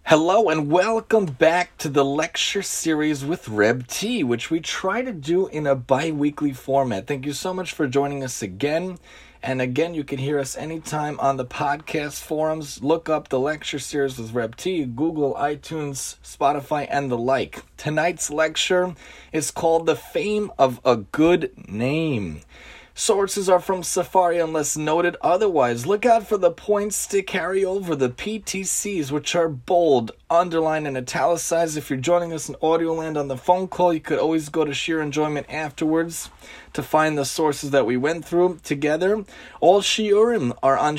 Hello and welcome back to the lecture series with Reb T, which we try to do in a bi-weekly format. Thank you so much for joining us again. And again, you can hear us anytime on the podcast forums. Look up the lecture series with Reb T, Google, iTunes, Spotify, and the like. Tonight's lecture is called The Fame of a Good Name. Sources are from Safari unless noted otherwise. Look out for the points to carry over, the PTCs, which are bold, underlined, and italicized. If you're joining us in audio land on the phone call, you could always go to Sheer Enjoyment afterwards to find the sources that we went through together. All shiurim are on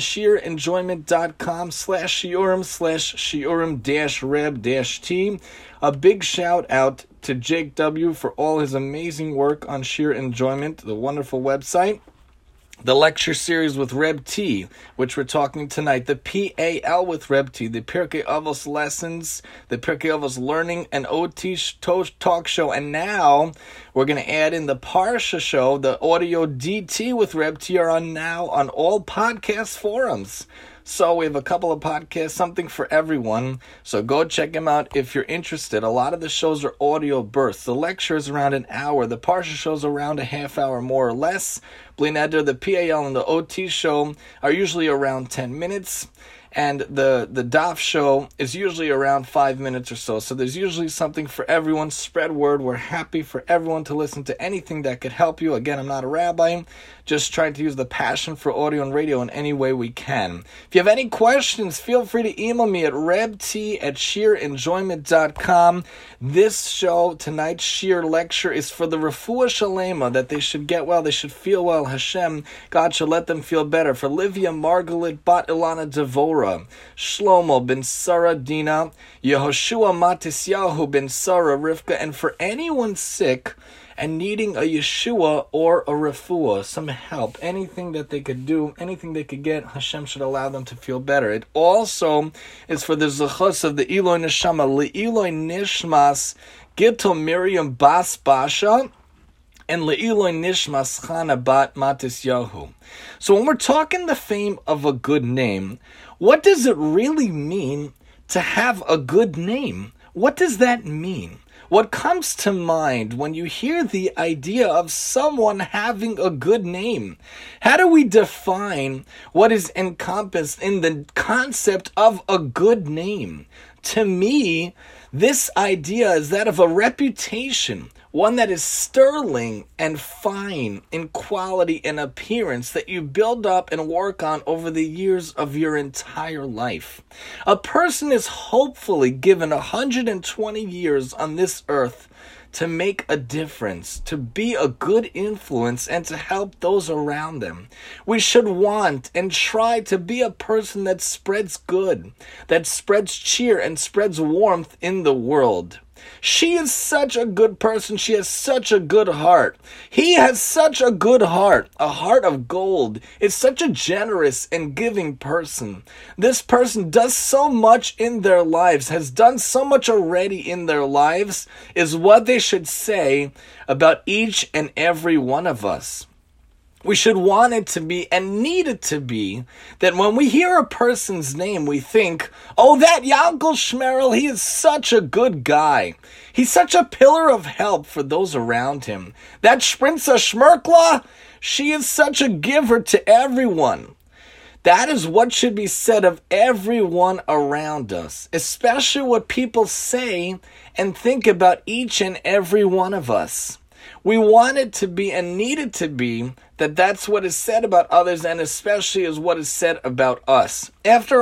sheerenjoyment.com/shiurim/shiurim-reb-t. A big shout out to Jake W. for all his amazing work on Sheer Enjoyment, the wonderful website. The lecture series with Reb T, which we're talking tonight, the PAL with Reb T, the Pirkei Avos lessons, the Pirkei Avos learning and OT talk show, and now we're going to add in the Parsha show, the audio DT with Reb T are on now on all podcast forums. So we have a couple of podcasts, something for everyone. So go check them out if you're interested. A lot of the shows are audio bursts. The lecture is around an hour. The Parsha show is around a half hour, more or less. Bli Neder, the PAL, and the OT show are usually around 10 minutes. And the DAF show is usually around 5 minutes or so. So there's usually something for everyone. Spread word. We're happy for everyone to listen to anything that could help you. Again, I'm not a rabbi. Just trying to use the passion for audio and radio in any way we can. If you have any questions, feel free to email me at rebt@sheerenjoyment.com. This show, tonight's Sheer lecture, is for the Refuah Shalema, that they should get well, they should feel well. Hashem, God should let them feel better. For Livia Margalit Bat Ilana Devora, Shlomo ben Sarah Dina, Yehoshua Matisyahu ben Sarah Rivka, and for anyone sick and needing a Yeshua or a refuah, some help, anything that they could do, anything they could get, Hashem should allow them to feel better. It also is for the zechus of the Eloi Neshama, Le'iloi Nishmas Gittel Miriam Bas Basha, and Le'iloi Nishmas Chana Bat Matisyahu. So when we're talking the fame of a good name, what does it really mean to have a good name? What does that mean? What comes to mind when you hear the idea of someone having a good name? How do we define what is encompassed in the concept of a good name? To me, this idea is that of a reputation, one that is sterling and fine in quality and appearance that you build up and work on over the years of your entire life. A person is hopefully given 120 years on this earth to make a difference, to be a good influence, and to help those around them. We should want and try to be a person that spreads good, that spreads cheer and spreads warmth in the world. She is such a good person. She has such a good heart. He has such a good heart, a heart of gold. Is such a generous and giving person. This person does so much in their lives, has done so much already in their lives, is what they should say about each and every one of us. We should want it to be and need it to be that when we hear a person's name, we think, oh, that Yankel Shmerel, he is such a good guy. He's such a pillar of help for those around him. That Shprinza Shmerkla, she is such a giver to everyone. That is what should be said of everyone around us, especially what people say and think about each and every one of us. We want it to be and need it to be that that's what is said about others, and especially is what is said about us. After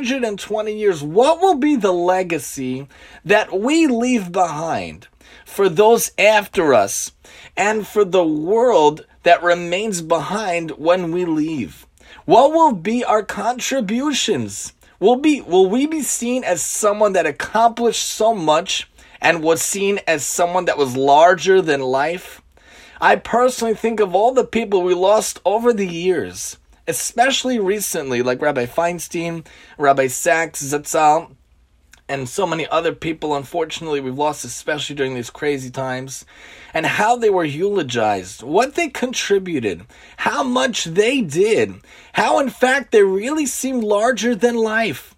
120 years, what will be the legacy that we leave behind for those after us and for the world that remains behind when we leave? What will be our contributions? Will we be seen as someone that accomplished so much and was seen as someone that was larger than life? I personally think of all the people we lost over the years, especially recently, like Rabbi Feinstein, Rabbi Sachs, Zatzal, and so many other people, unfortunately, we've lost, especially during these crazy times, and how they were eulogized, what they contributed, how much they did, how, in fact, they really seemed larger than life.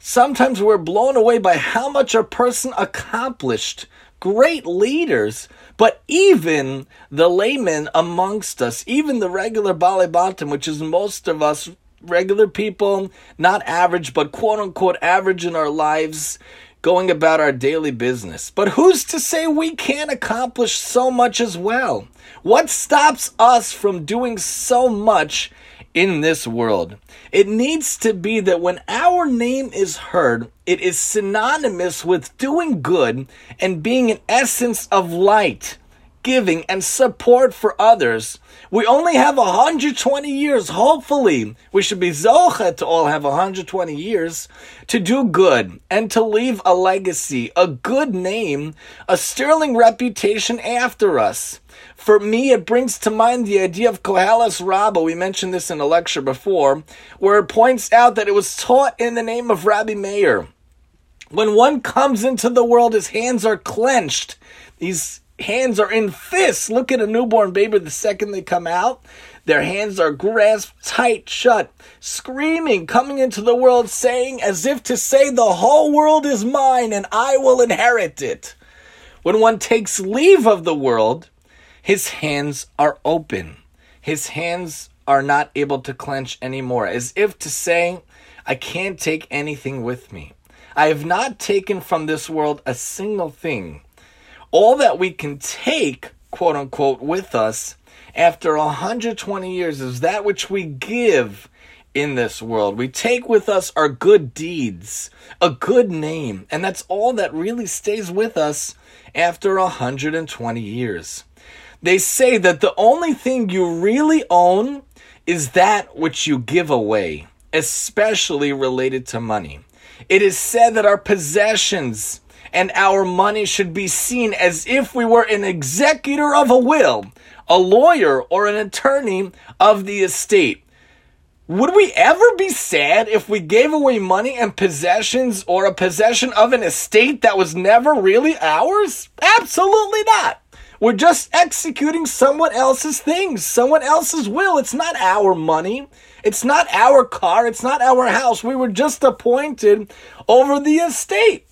Sometimes we're blown away by how much a person accomplished. Great leaders, but even the laymen amongst us, even the regular Baalei Batim, which is most of us, regular people, not average, but quote-unquote average in our lives, going about our daily business. But who's to say we can't accomplish so much as well? What stops us from doing so much in this world? It needs to be that when our name is heard, it is synonymous with doing good and being an essence of light, giving and support for others. We only have 120 years. Hopefully, we should be zocheh to all have 120 years to do good and to leave a legacy, a good name, a sterling reputation after us. For me, it brings to mind the idea of Koheles Rabbah. We mentioned this in a lecture before, where it points out that it was taught in the name of Rabbi Meir. When one comes into the world, his hands are clenched. These hands are in fists. Look at a newborn baby the second they come out. Their hands are grasped tight shut, screaming, coming into the world, saying as if to say, the whole world is mine and I will inherit it. When one takes leave of the world, his hands are open. His hands are not able to clench anymore, as if to say, I can't take anything with me. I have not taken from this world a single thing. All that we can take, quote unquote, with us after 120 years is that which we give in this world. We take with us our good deeds, a good name, and that's all that really stays with us after 120 years. They say that the only thing you really own is that which you give away, especially related to money. It is said that our possessions and our money should be seen as if we were an executor of a will, a lawyer or an attorney of the estate. Would we ever be sad if we gave away money and possessions or a possession of an estate that was never really ours? Absolutely not. We're just executing someone else's things, someone else's will. It's not our money. It's not our car. It's not our house. We were just appointed over the estate.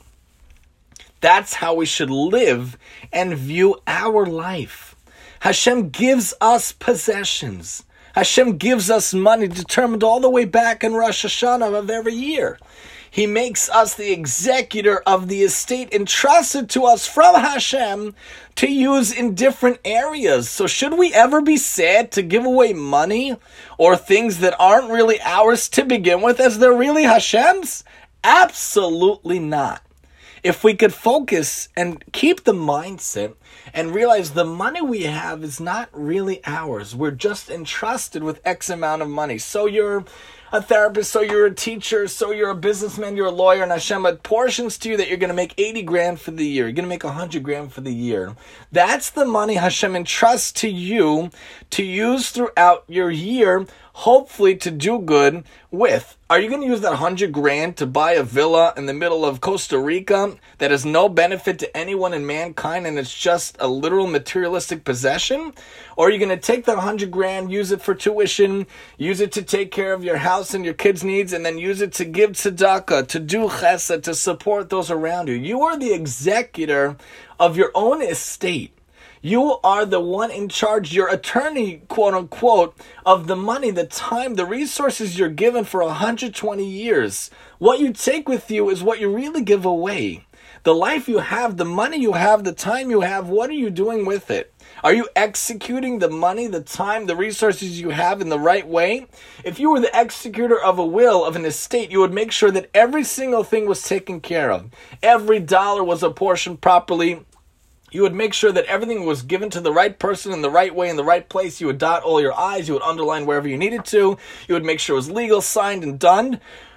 That's how we should live and view our life. Hashem gives us possessions. Hashem gives us money determined all the way back in Rosh Hashanah of every year. He makes us the executor of the estate entrusted to us from Hashem to use in different areas. So should we ever be sad to give away money or things that aren't really ours to begin with as they're really Hashem's? Absolutely not. If we could focus and keep the mindset and realize the money we have is not really ours. We're just entrusted with X amount of money. So you're a therapist, so you're a teacher, so you're a businessman, you're a lawyer, and Hashem portions to you that you're going to make 80 grand for the year. You're going to make 100 grand for the year. That's the money Hashem entrusts to you to use throughout your year, hopefully to do good with. Are you going to use that 100 grand to buy a villa in the middle of Costa Rica that has no benefit to anyone in mankind and it's just a literal materialistic possession? Or are you going to take that 100 grand, use it for tuition, use it to take care of your house and your kids' needs, and then use it to give tzedakah, to do chesed, to support those around you? You are the executor of your own estate. You are the one in charge, your attorney, quote unquote, of the money, the time, the resources you're given for 120 years. What you take with you is what you really give away. The life you have, the money you have, the time you have, what are you doing with it? Are you executing the money, the time, the resources you have in the right way? If you were the executor of a will, of an estate, you would make sure that every single thing was taken care of. Every dollar was apportioned properly. You would make sure that everything was given to the right person in the right way, in the right place. You would dot all your I's. You would underline wherever you needed to. You would make sure it was legal, signed, and done.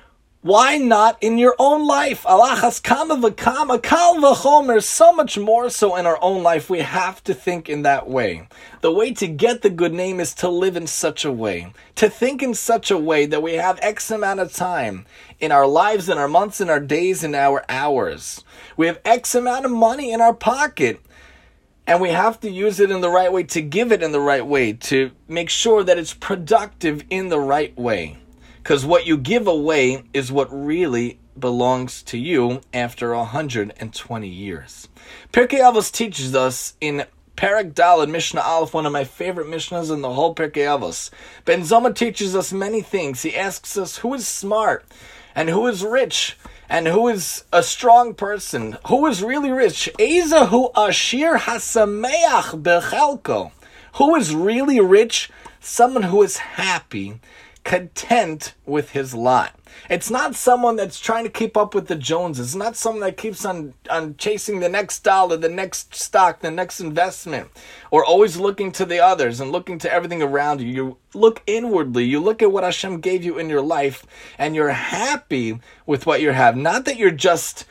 Why not in your own life? Alachas kama v'kama, kal v'chomer, so much more so in our own life. We have to think in that way. The way to get the good name is to live in such a way, to think in such a way that we have X amount of time in our lives, in our months, in our days, in our hours. We have X amount of money in our pocket. And we have to use it in the right way, to give it in the right way, to make sure that it's productive in the right way. Because what you give away is what really belongs to you after 120 years. Pirkei Avos teaches us in Perek Daled, Mishnah Aleph, one of my favorite Mishnahs in the whole Pirkei Avos. Ben Zoma teaches us many things. He asks us who is smart and who is rich and who is a strong person. Who is really rich? Ezahu ashir hasameach bechelko. Who is really rich? Someone who is happy, content with his lot. It's not someone that's trying to keep up with the Joneses. It's not someone that keeps on chasing the next dollar, the next stock, the next investment, or always looking to the others and looking to everything around you. You look inwardly. You look at what Hashem gave you in your life, and you're happy with what you have. Not that you're just,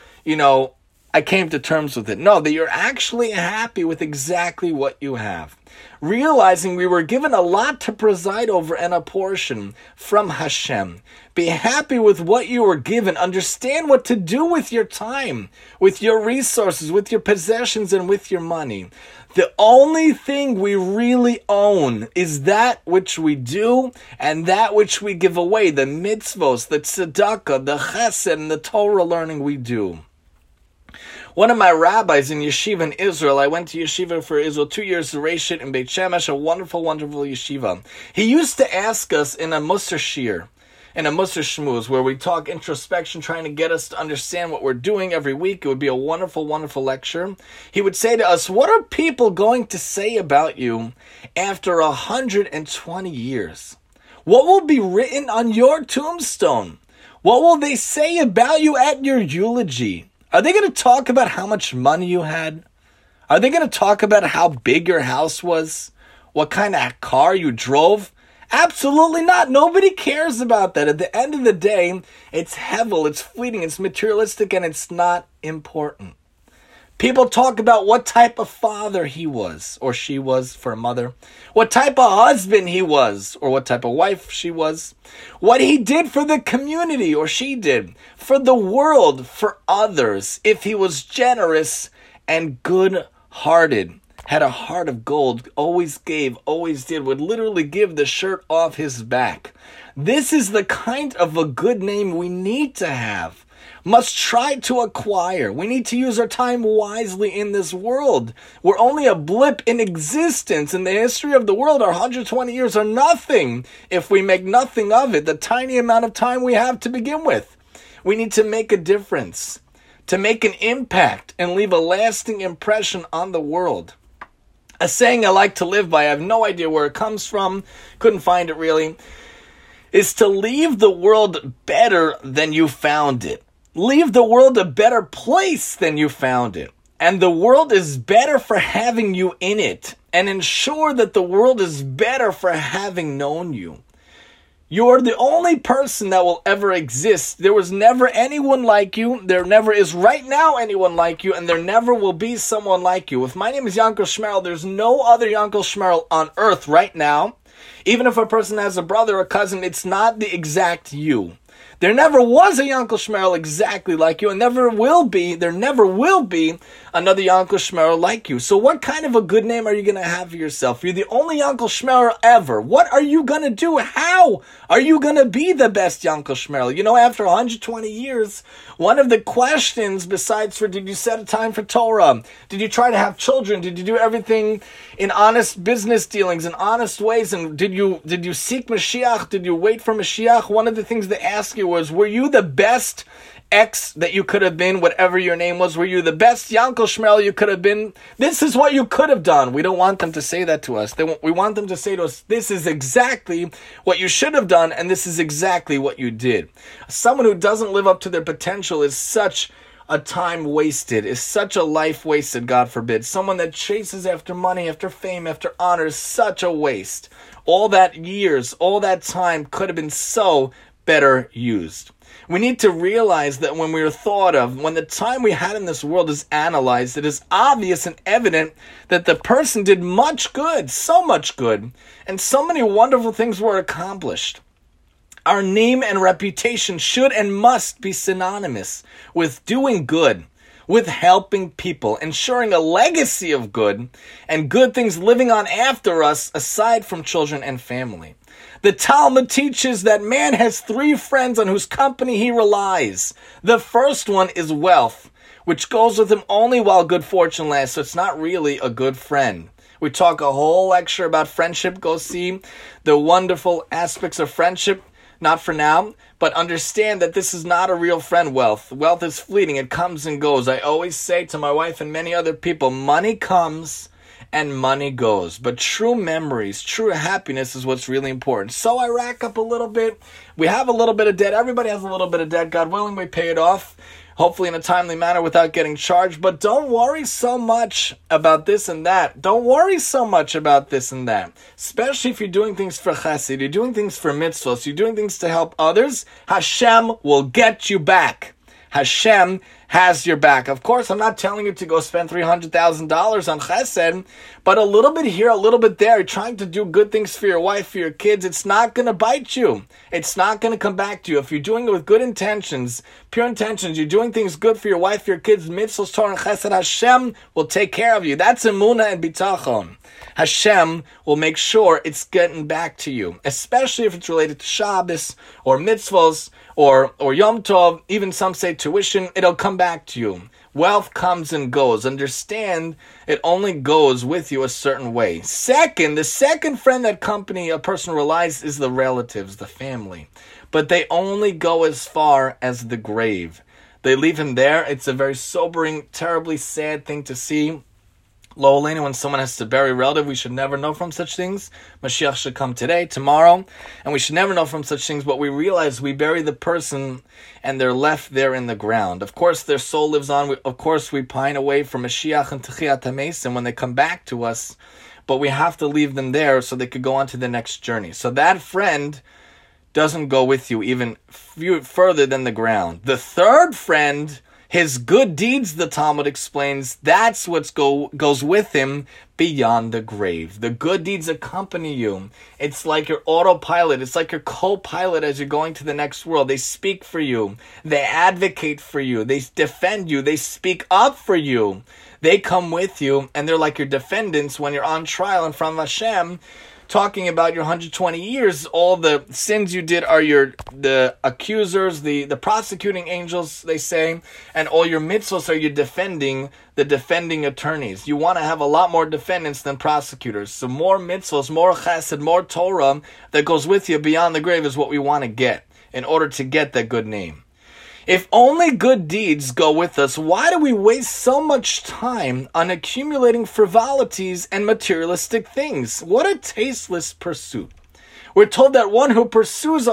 I came to terms with it. No, that you're actually happy with exactly what you have. Realizing we were given a lot to preside over and a portion from Hashem. Be happy with what you were given. Understand what to do with your time, with your resources, with your possessions, and with your money. The only thing we really own is that which we do and that which we give away. The mitzvos, the tzedakah, the chesed, and the Torah learning we do. One of my rabbis in yeshiva in Israel, I went to yeshiva for Israel 2 years, Reshit in Beit Shemesh, a wonderful, wonderful yeshiva. He used to ask us in a Musar Shir, in a Musar Shmuz, where we talk introspection, trying to get us to understand what we're doing every week. It would be a wonderful, wonderful lecture. He would say to us, what are people going to say about you after 120 years? What will be written on your tombstone? What will they say about you at your eulogy? Are they going to talk about how much money you had? Are they going to talk about how big your house was? What kind of car you drove? Absolutely not. Nobody cares about that. At the end of the day, it's hevel, it's fleeting, it's materialistic, and it's not important. People talk about what type of father he was, or she was for a mother. What type of husband he was, or what type of wife she was. What he did for the community, or she did. For the world, for others. If he was generous and good-hearted. Had a heart of gold. Always gave, always did. Would literally give the shirt off his back. This is the kind of a good name we need to have. Must try to acquire. We need to use our time wisely in this world. We're only a blip in existence. In the history of the world, our 120 years are nothing if we make nothing of it, the tiny amount of time we have to begin with. We need to make a difference, to make an impact and leave a lasting impression on the world. A saying I like to live by, I have no idea where it comes from, couldn't find it really, is to leave the world better than you found it. Leave the world a better place than you found it. And the world is better for having you in it. And ensure that the world is better for having known you. You're the only person that will ever exist. There was never anyone like you. There never is right now anyone like you. And there never will be someone like you. If my name is Yankel Shmerel, there's no other Yankel Shmerel on earth right now. Even if a person has a brother or cousin, it's not the exact you. There never was a Yankel Shmerel exactly like you, and there never will be another Yankel Shmerel like you. So what kind of a good name are you going to have for yourself? You're the only Yankel Shmerel ever. What are you going to do? How are you going to be the best Yankel Shmerel? After 120 years, one of the questions, besides for did you set a time for Torah? Did you try to have children? Did you do everything in honest business dealings, in honest ways? And did you seek Mashiach? Did you wait for Mashiach? One of the things they ask you was, were you the best X that you could have been, whatever your name was? Were you the best Yankel Shmerel you could have been? This is what you could have done. We don't want them to say that to us. We want them to say to us, this is exactly what you should have done, and this is exactly what you did. Someone who doesn't live up to their potential is such a time wasted, is such a life wasted, God forbid. Someone that chases after money, after fame, after honor is such a waste. All that years, all that time could have been so better used. We need to realize that when we are thought of, when the time we had in this world is analyzed, it is obvious and evident that the person did much good, so much good, and so many wonderful things were accomplished. Our name and reputation should and must be synonymous with doing good, with helping people, ensuring a legacy of good and good things living on after us aside from children and family. The Talmud teaches that man has 3 friends on whose company he relies. The first one is wealth, which goes with him only while good fortune lasts, so it's not really a good friend. We talk a whole lecture about friendship. Go see the wonderful aspects of friendship. Not for now, but understand that this is not a real friend, wealth. Wealth is fleeting. It comes and goes. I always say to my wife and many other people, money comes and money goes. But true memories, true happiness is what's really important. So I rack up a little bit. We have a little bit of debt. Everybody has a little bit of debt. God willing, we pay it off. Hopefully in a timely manner without getting charged. But don't worry so much about this and that. Don't worry so much about this and that. Especially if you're doing things for chesed, you're doing things for mitzvahs, you're doing things to help others. Hashem will get you back. Hashem has your back. Of course, I'm not telling you to go spend $300,000 on chesed, but a little bit here, a little bit there. You're trying to do good things for your wife, for your kids. It's not going to bite you. It's not going to come back to you. If you're doing it with good intentions, pure intentions, you're doing things good for your wife, your kids, mitzvahs, Torah, and chesed, Hashem will take care of you. That's emunah and bitachon. Hashem will make sure it's getting back to you, especially if it's related to Shabbos or mitzvahs or Yom Tov, even some say tuition. It'll come back to you. Wealth comes and goes. Understand, it only goes with you a certain way. Second, the second friend that company a person relies is the relatives, the family. But they only go as far as the grave. They leave him there. It's a very sobering, terribly sad thing to see. Lo Aleinu, when someone has to bury a relative, we should never know from such things. Mashiach should come today, tomorrow, and we should never know from such things, but we realize we bury the person and they're left there in the ground. Of course, their soul lives on. Of course, we pine away for Mashiach and Techiyat HaMesim when they come back to us, but we have to leave them there so they could go on to the next journey. So that friend doesn't go with you even further than the ground. The third friend, his good deeds, the Talmud explains, that's what goes with him beyond the grave. The good deeds accompany you. It's like your autopilot. It's like your co-pilot as you're going to the next world. They speak for you. They advocate for you. They defend you. They speak up for you. They come with you, and they're like your defendants when you're on trial in front of Hashem, talking about your 120 years. All the sins you did are the accusers, the prosecuting angels, they say, and all your mitzvahs are the defending attorneys. You want to have a lot more defendants than prosecutors. So more mitzvahs, more chesed, more Torah that goes with you beyond the grave is what we want to get in order to get that good name. If only good deeds go with us, why do we waste so much time on accumulating frivolities and materialistic things? What a tasteless pursuit. We're told that one who pursues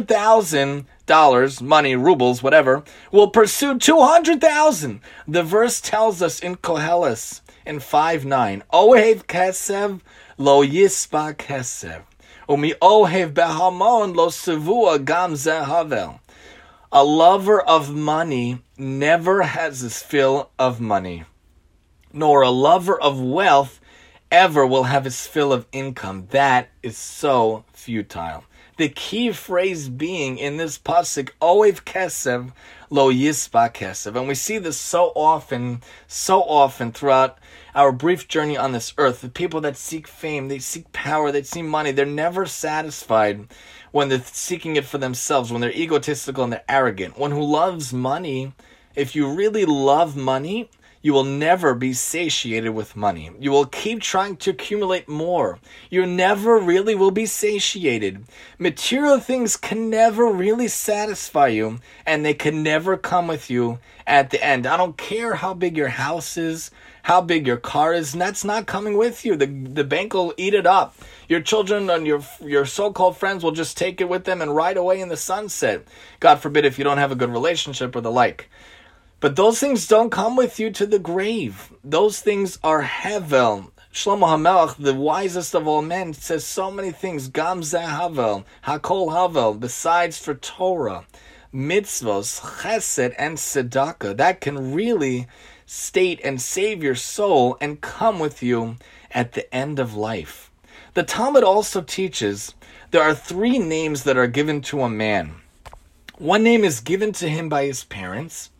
$100,000, money, rubles, whatever, will pursue 200,000. The verse tells us in Koheles, in 5:9, Ohev kesev lo yispa kesev, umi ohev behamon lo sevua gam zeh havel. A lover of money never has his fill of money, nor a lover of wealth ever will have his fill of income. That is so futile. The key phrase being in this pasuk, Oev kesev lo yispa kesev. And we see this so often throughout our brief journey on this earth. The people that seek fame, they seek power, they seek money, they're never satisfied when they're seeking it for themselves, when they're egotistical and they're arrogant. One who loves money, if you really love money, you will never be satiated with money. You will keep trying to accumulate more. You never really will be satiated. Material things can never really satisfy you, and they can never come with you at the end. I don't care how big your house is, how big your car is, and that's not coming with you. The bank will eat it up. Your children and your so-called friends will just take it with them and ride away in the sunset. God forbid if you don't have a good relationship or the like. But those things don't come with you to the grave. Those things are hevel. Shlomo HaMelech, the wisest of all men, says so many things. Gam zeh havel, hakol havel, besides for Torah, mitzvos, chesed, and tzedakah. That can really state and save your soul and come with you at the end of life. The Talmud also teaches there are 3 names that are given to a man. One name is given to him by his parents.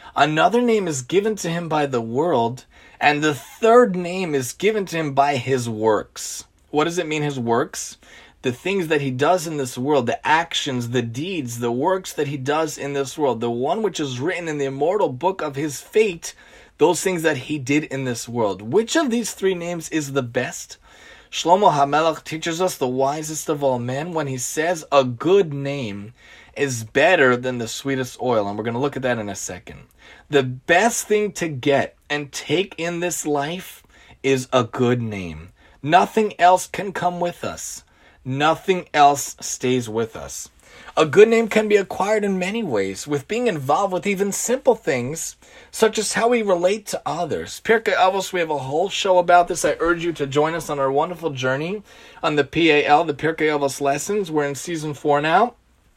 Another name is given to him by the world, and the third name is given to him by his works. What does it mean, his works? The things that he does in this world, the actions, the deeds, the works that he does in this world, the one which is written in the immortal book of his fate, those things that he did in this world. Which of these three names is the best? Shlomo HaMelech teaches us, the wisest of all men, when he says a good name is better than the sweetest oil. And we're going to look at that in a second. The best thing to get and take in this life is a good name. Nothing else can come with us. Nothing else stays with us. A good name can be acquired in many ways, with being involved with even simple things, such as how we relate to others. Pirkei Avos, we have a whole show about this. I urge you to join us on our wonderful journey on the PAL, the Pirkei Avos lessons. We're in season 4 now.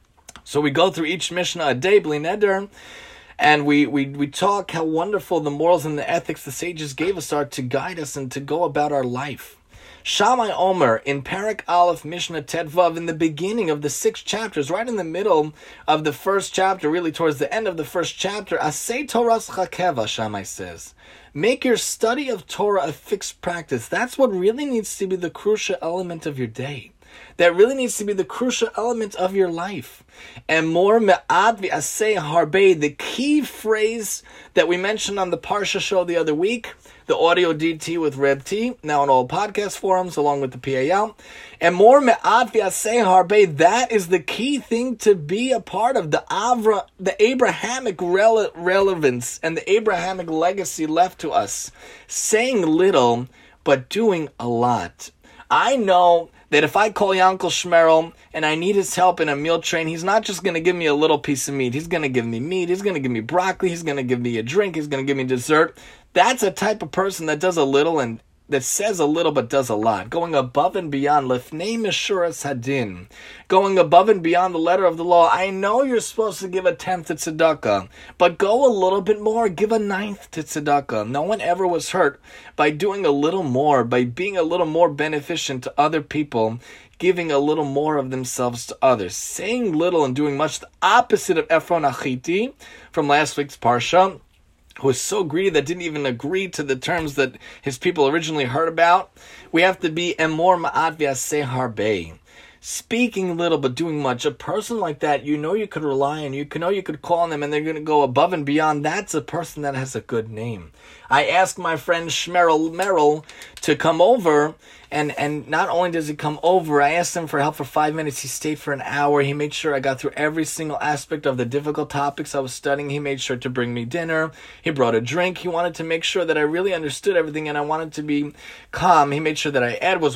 So we go through each Mishnah a day, bli neder, and we talk how wonderful the morals and the ethics the sages gave us are to guide us and to go about our life. Shammai Omer in Parak Aleph Mishnah Tetvav, in the beginning of the 6 chapters, right in the middle of the first chapter, really towards the end of the first chapter, Asay Toras Chakeva, Shammai says. Make your study of Torah a fixed practice. That's what really needs to be the crucial element of your day. That really needs to be the crucial element of your life. And more me'ad v'aseh harbe, the key phrase that we mentioned on the Parsha show the other week, the audio DT with Reb T, now on all podcast forums along with the PAL. And more me'ad v'aseh harbe, that is the key thing to be a part of the Abrahamic relevance and the Abrahamic legacy left to us. Saying little, but doing a lot. I know that if I call Yankel Shmerel and I need his help in a meal train, he's not just going to give me a little piece of meat. He's going to give me meat. He's going to give me broccoli. He's going to give me a drink. He's going to give me dessert. That's a type of person that does a little and that says a little but does a lot. Going above and beyond. Lefnei Meshuras Hadin. Going above and beyond the letter of the law. I know you're supposed to give a 10th to tzedakah, but go a little bit more. Give a 9th to tzedakah. No one ever was hurt by doing a little more, by being a little more beneficent to other people, giving a little more of themselves to others. Saying little and doing much, the opposite of Ephron Achiti from last week's Parsha, who was so greedy that didn't even agree to the terms that his people originally heard about. We have to be emor ma'at v'aseh harbe. Speaking little but doing much. A person like that, you know you could rely on, you know you could call on them and they're going to go above and beyond. That's a person that has a good name. I asked my friend Shmerel Merrill to come over, and not only does he come over, I asked him for help for 5 minutes. He stayed for an hour. He made sure I got through every single aspect of the difficult topics I was studying. He made sure to bring me dinner. He brought a drink. He wanted to make sure that I really understood everything and I wanted to be calm. He made sure that I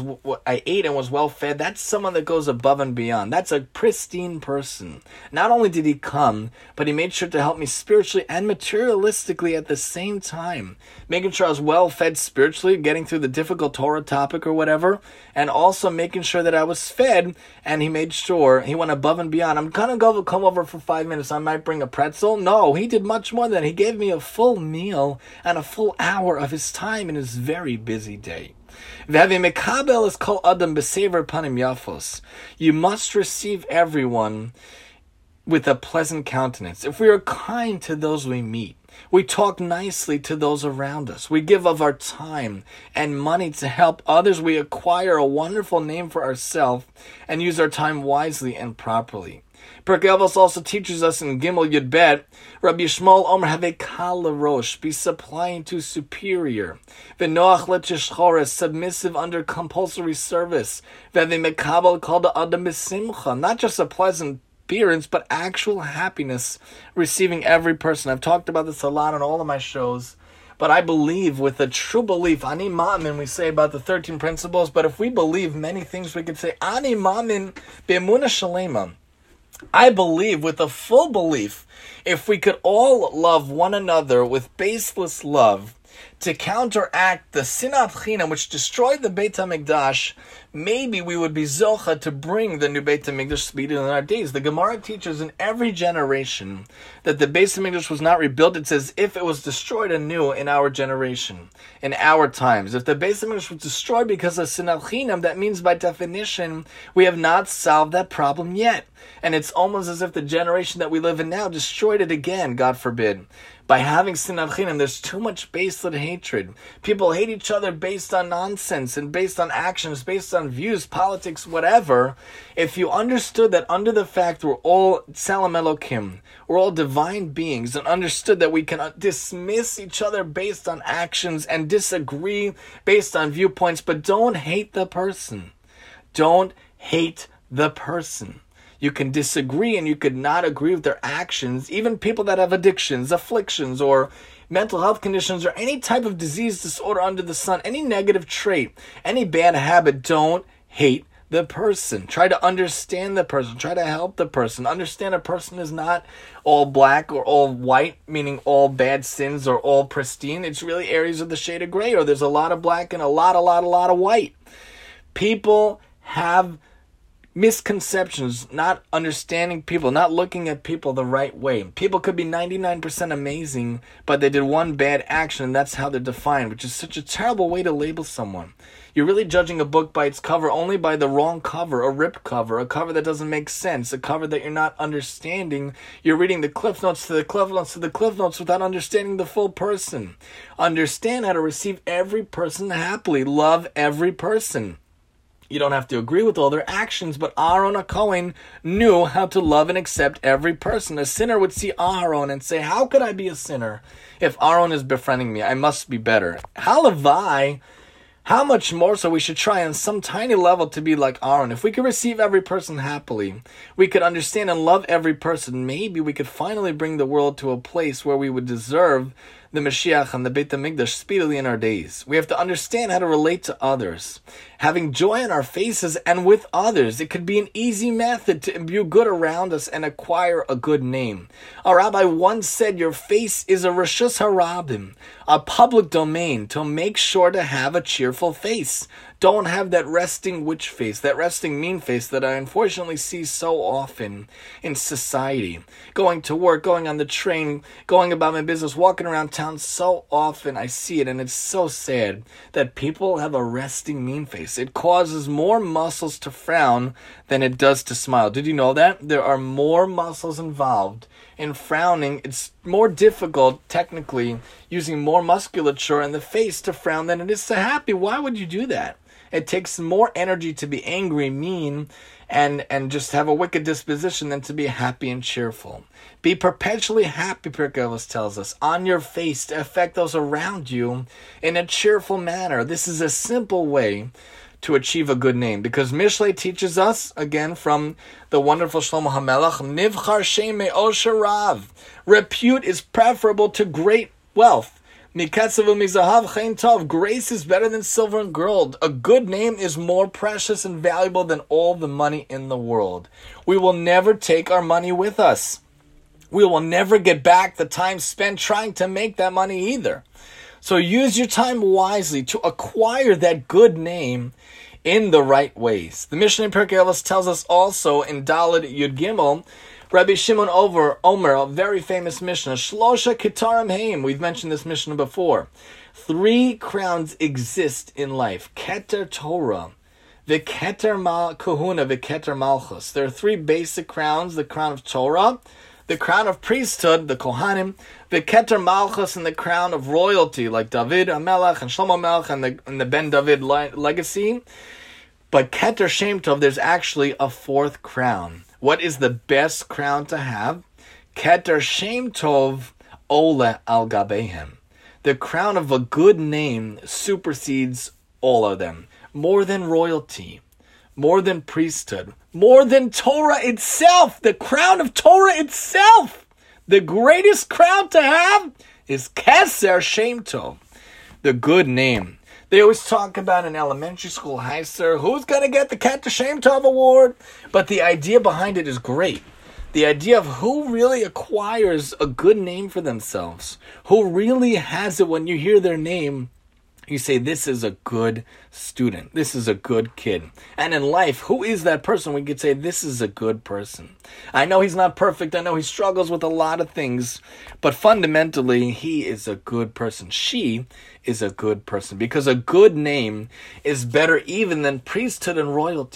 ate and was well fed. That's someone that goes above and beyond. That's a pristine person. Not only did he come, but he made sure to help me spiritually and materialistically at the same time. Making sure I was well fed spiritually, getting through the difficult Torah topic or whatever, and also making sure that I was fed, and he made sure he went above and beyond. I'm gonna come over for 5 minutes. I might bring a pretzel. No, he did much more than that. He gave me a full meal and a full hour of his time in his very busy day. You must receive everyone with a pleasant countenance. If we are kind to those we meet, we talk nicely to those around us, we give of our time and money to help others, we acquire a wonderful name for ourselves and use our time wisely and properly. Pirkei Avos also teaches us in Gimel Yud Bet, Rabbi Yishmael Omer, have a kal l'rosh, be supplying to superior, v'noach l'tishchores, submissive under compulsory service, v'mekabel kol da'adam b'simcha, not just a pleasant appearance, but actual happiness receiving every person. I've talked about this a lot on all of my shows, but I believe with a true belief, Ani Ma'amin, we say about the 13 principles, but if we believe many things, we could say, Ani Ma'amin be'emunah shalema. I believe with a full belief, if we could all love one another with baseless love, to counteract the Sinat Chinam, which destroyed the Beit HaMikdash, maybe we would be zocha to bring the new Beit HaMikdash speed in our days. The Gemara teaches in every generation that the Beit HaMikdash was not rebuilt. It's as if it was destroyed anew in our generation, in our times. If the Beit HaMikdash was destroyed because of Sinat Chinam, that means by definition we have not solved that problem yet. And it's almost as if the generation that we live in now destroyed it again, God forbid. By having sinat chinam, there's too much baseless hatred. People hate each other based on nonsense and based on actions, based on views, politics, whatever. If you understood that under the fact we're all Tselem Elokim, we're all divine beings, and understood that we can dismiss each other based on actions and disagree based on viewpoints, but don't hate the person. Don't hate the person. You can disagree and you could not agree with their actions. Even people that have addictions, afflictions, or mental health conditions, or any type of disease, disorder under the sun, any negative trait, any bad habit, don't hate the person. Try to understand the person. Try to help the person. Understand a person is not all black or all white, meaning all bad sins or all pristine. It's really areas of the shade of gray, or there's a lot of black and a lot of white. People have misconceptions, not understanding people, not looking at people the right way. People could be 99% amazing, but they did one bad action, and that's how they're defined, which is such a terrible way to label someone. You're really judging a book by its cover, only by the wrong cover, a ripped cover, a cover that doesn't make sense, a cover that you're not understanding. You're reading the cliff notes to the cliff notes to the cliff notes without understanding the full person. Understand how to receive every person happily. Love every person. You don't have to agree with all their actions, but Aaron HaKohen knew how to love and accept every person. A sinner would see Aaron and say, how could I be a sinner? If Aaron is befriending me, I must be better. Halavai, how much more so we should try on some tiny level to be like Aaron. If we could receive every person happily, we could understand and love every person, maybe we could finally bring the world to a place where we would deserve the Mashiach and the Beit HaMikdash speedily in our days. We have to understand how to relate to others. Having joy on our faces and with others. It could be an easy method to imbue good around us and acquire a good name. A rabbi once said, your face is a Reshus HaRabim, a public domain, to make sure to have a cheerful face. Don't have that resting witch face, that resting mean face that I unfortunately see so often in society. Going to work, going on the train, going about my business, walking around town, so often I see it, and it's so sad that people have a resting mean face. It causes more muscles to frown than it does to smile. Did you know that? There are more muscles involved in frowning. It's more difficult, technically, using more musculature in the face to frown than it is to happy. Why would you do that? It takes more energy to be angry, mean, and just have a wicked disposition than to be happy and cheerful. Be perpetually happy, Pirkei Avos tells us, on your face to affect those around you in a cheerful manner. This is a simple way to achieve a good name, because Mishlei teaches us, again from the wonderful Shlomo HaMelech, Nivchar Shem Me'osher Rav. Repute is preferable to great wealth. Grace is better than silver and gold. A good name is more precious and valuable than all the money in the world. We will never take our money with us. We will never get back the time spent trying to make that money either. So use your time wisely to acquire that good name in the right ways. The Mishnah in Pirkei Avos tells us also in Daled Yud Gimel, Rabbi Shimon Omer, a very famous Mishnah, Shlosha Kitarim Haim. We've mentioned this Mishnah before. 3 crowns exist in life. Keter Torah, V'Keter Kahuna, V'Keter Malchus. There are 3 basic crowns: the crown of Torah, the crown of priesthood, the Kohanim, V'Keter Malchus, and the crown of royalty, like David HaMelech and Shlomo HaMelech and the Ben David legacy. But Keter Shem Tov, there's actually a 4th crown. What is the best crown to have? Keter Shem Tov Ole Al Gabehem. The crown of a good name supersedes all of them. More than royalty, more than priesthood, more than Torah itself. The crown of Torah itself. The greatest crown to have is Keter Shem Tov, the good name. They always talk about in elementary school, Heiser, who's going to get the Keter Shem Tov award? But the idea behind it is great. The idea of who really acquires a good name for themselves, who really has it. When you hear their name, you say, this is a good student. This is a good kid. And in life, who is that person? We could say, this is a good person. I know he's not perfect. I know he struggles with a lot of things. But fundamentally, he is a good person. She is a good person. Because a good name is better even than priesthood and royalty.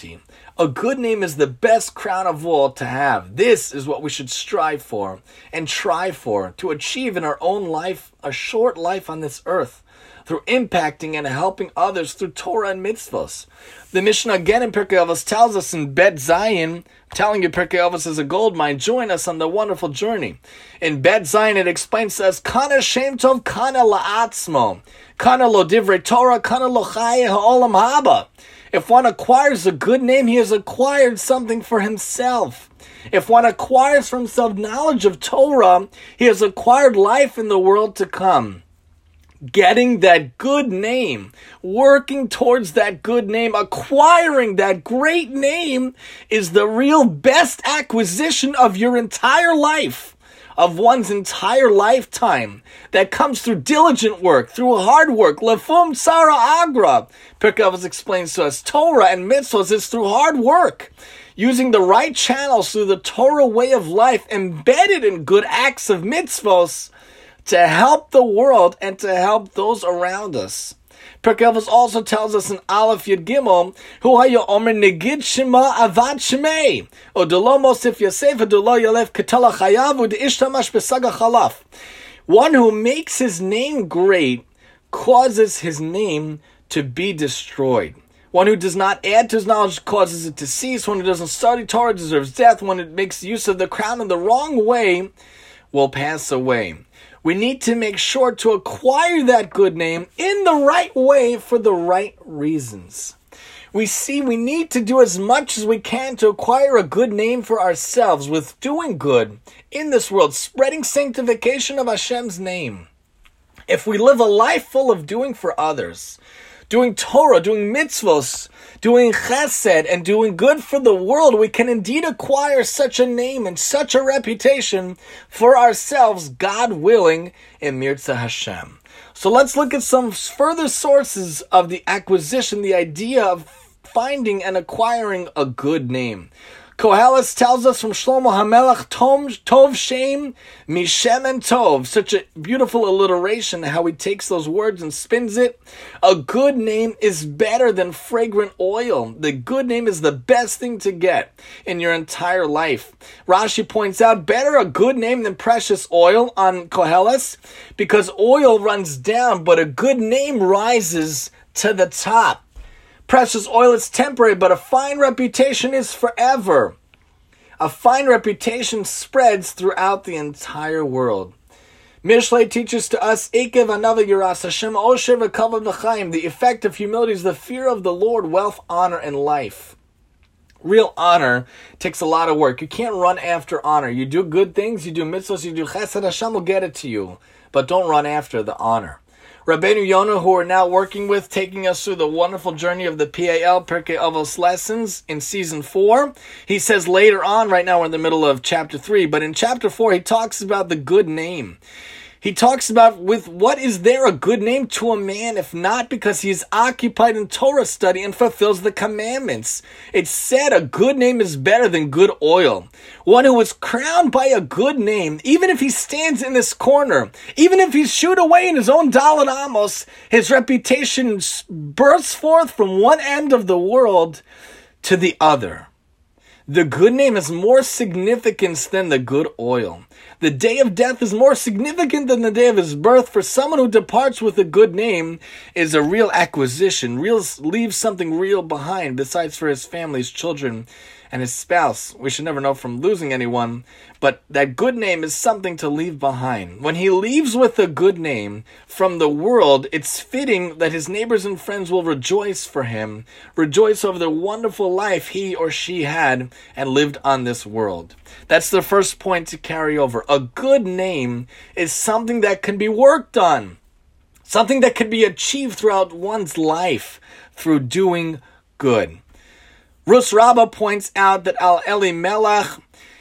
A good name is the best crown of all to have. This is what we should strive for and try for to achieve in our own life, a short life on this earth, through impacting and helping others through Torah and mitzvahs. The Mishnah again in Pirkei Avos tells us in Bet Zayin, telling you Pirkei Avos is a gold mine, join us on the wonderful journey. In Bet Zayin it explains to us, Kana Shem Tov, Kana La'atzmo, Kana Lo Divrei Torah, Kana Lo Chaye Ha'olam Haba. If one acquires a good name, he has acquired something for himself. If one acquires for himself knowledge of Torah, he has acquired life in the world to come. Getting that good name, working towards that good name, acquiring that great name is the real best acquisition of your entire life, of one's entire lifetime, that comes through diligent work, through hard work. Lefum Tzara Agra. Pirkei Avos explains to us, Torah and mitzvahs is through hard work, using the right channels through the Torah way of life, embedded in good acts of mitzvahs, to help the world and to help those around us. Pirkei Avos also tells us in Aleph Yud Gimel, Hu haya omer negid shema avad shemei, Odelo mosif yasef, Odelo yalef ketala chayav, Udishtamash besaga chalaf. One who makes his name great causes his name to be destroyed. One who does not add to his knowledge causes it to cease. One who doesn't study Torah deserves death. One who makes use of the crown in the wrong way will pass away. We need to make sure to acquire that good name in the right way for the right reasons. We need to do as much as we can to acquire a good name for ourselves with doing good in this world, spreading sanctification of Hashem's name. If we live a life full of doing for others, doing Torah, doing mitzvos, doing chesed, and doing good for the world, we can indeed acquire such a name and such a reputation for ourselves, God willing, in Mirza Hashem. So let's look at some further sources of the acquisition, the idea of finding and acquiring a good name. Koheles tells us from Shlomo HaMelech, Tov Shem Mishem and Tov. Such a beautiful alliteration, how he takes those words and spins it. A good name is better than fragrant oil. The good name is the best thing to get in your entire life. Rashi points out, better a good name than precious oil on Koheles, because oil runs down, but a good name rises to the top. Precious oil is temporary, but a fine reputation is forever. A fine reputation spreads throughout the entire world. Mishlei teaches to us, Ekev Anava Yiras Hashem Osher v'Kavod v'Chaim. The effect of humility is the fear of the Lord, wealth, honor, and life. Real honor takes a lot of work. You can't run after honor. You do good things, you do mitzvahs, you do chesed, Hashem will get it to you. But don't run after the honor. Rabbeinu Yonah, who we're now working with, taking us through the wonderful journey of the PAL, Pirkei Avos lessons in season 4. He says later on, right now we're in the middle of chapter 3, but in chapter 4 he talks about the good name. He talks about with what is there a good name to a man, if not because he is occupied in Torah study and fulfills the commandments. It's said a good name is better than good oil. One who is crowned by a good name, even if he stands in this corner, even if he's shooed away in his own Dalet Amos, his reputation bursts forth from one end of the world to the other. The good name has more significance than the good oil. The day of death is more significant than the day of his birth. For someone who departs with a good name is a real acquisition, leaves something real behind, besides for his family, his children, and his spouse. We should never know from losing anyone, but that good name is something to leave behind. When he leaves with a good name from the world, it's fitting that his neighbors and friends will rejoice for him, rejoice over the wonderful life he or she had and lived on this world. That's the first point to carry over. A good name is something that can be worked on, something that can be achieved throughout one's life through doing good. Rus Rabbah points out that Al Elimelech,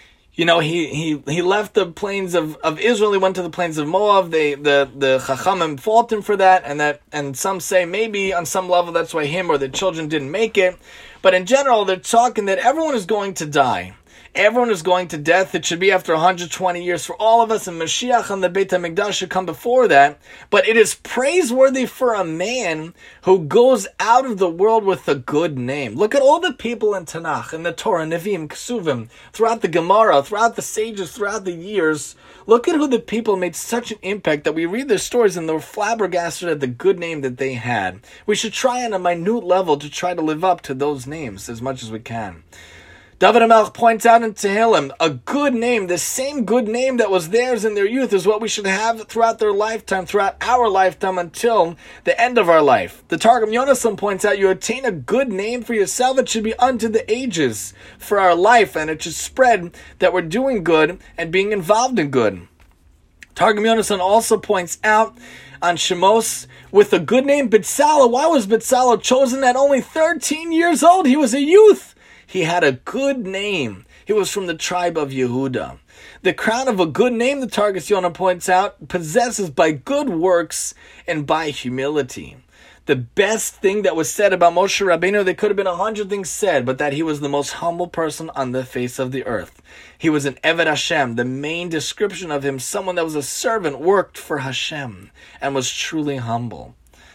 he left the plains of Israel. He went to the plains of Moab. The Chachamim fault him for that, and some say maybe on some level that's why him or the children didn't make it. But in general, they're talking that everyone is going to die. Everyone is going to death. It should be after 120 years for all of us, and Mashiach and the Beit HaMikdash should come before that. But it is praiseworthy for a man who goes out of the world with a good name. Look at all the people in Tanakh, in the Torah, Nevi'im, Kesuvim, throughout the Gemara, throughout the sages, throughout the years. Look at who the people made such an impact that we read their stories and they're flabbergasted at the good name that they had. We should try on a minute level to try to live up to those names as much as we can. David HaMelech points out in Tehillim, a good name, the same good name that was theirs in their youth is what we should have throughout their lifetime, throughout our lifetime until the end of our life. The Targum Yonasan points out, you attain a good name for yourself, it should be unto the ages for our life, and it should spread that we're doing good and being involved in good. Targum Yonasan also points out on Shemos, with a good name, Betzalel. Why was Betzalel chosen at only 13 years old? He was a youth. He had a good name. He was from the tribe of Yehuda. The crown of a good name, the Targum Yonah points out, possesses by good works and by humility. The best thing that was said about Moshe Rabbeinu, there could have been 100 things said, but that he was the most humble person on the face of the earth. He was an Eved Hashem. The main description of him, someone that was a servant, worked for Hashem, and was truly humble.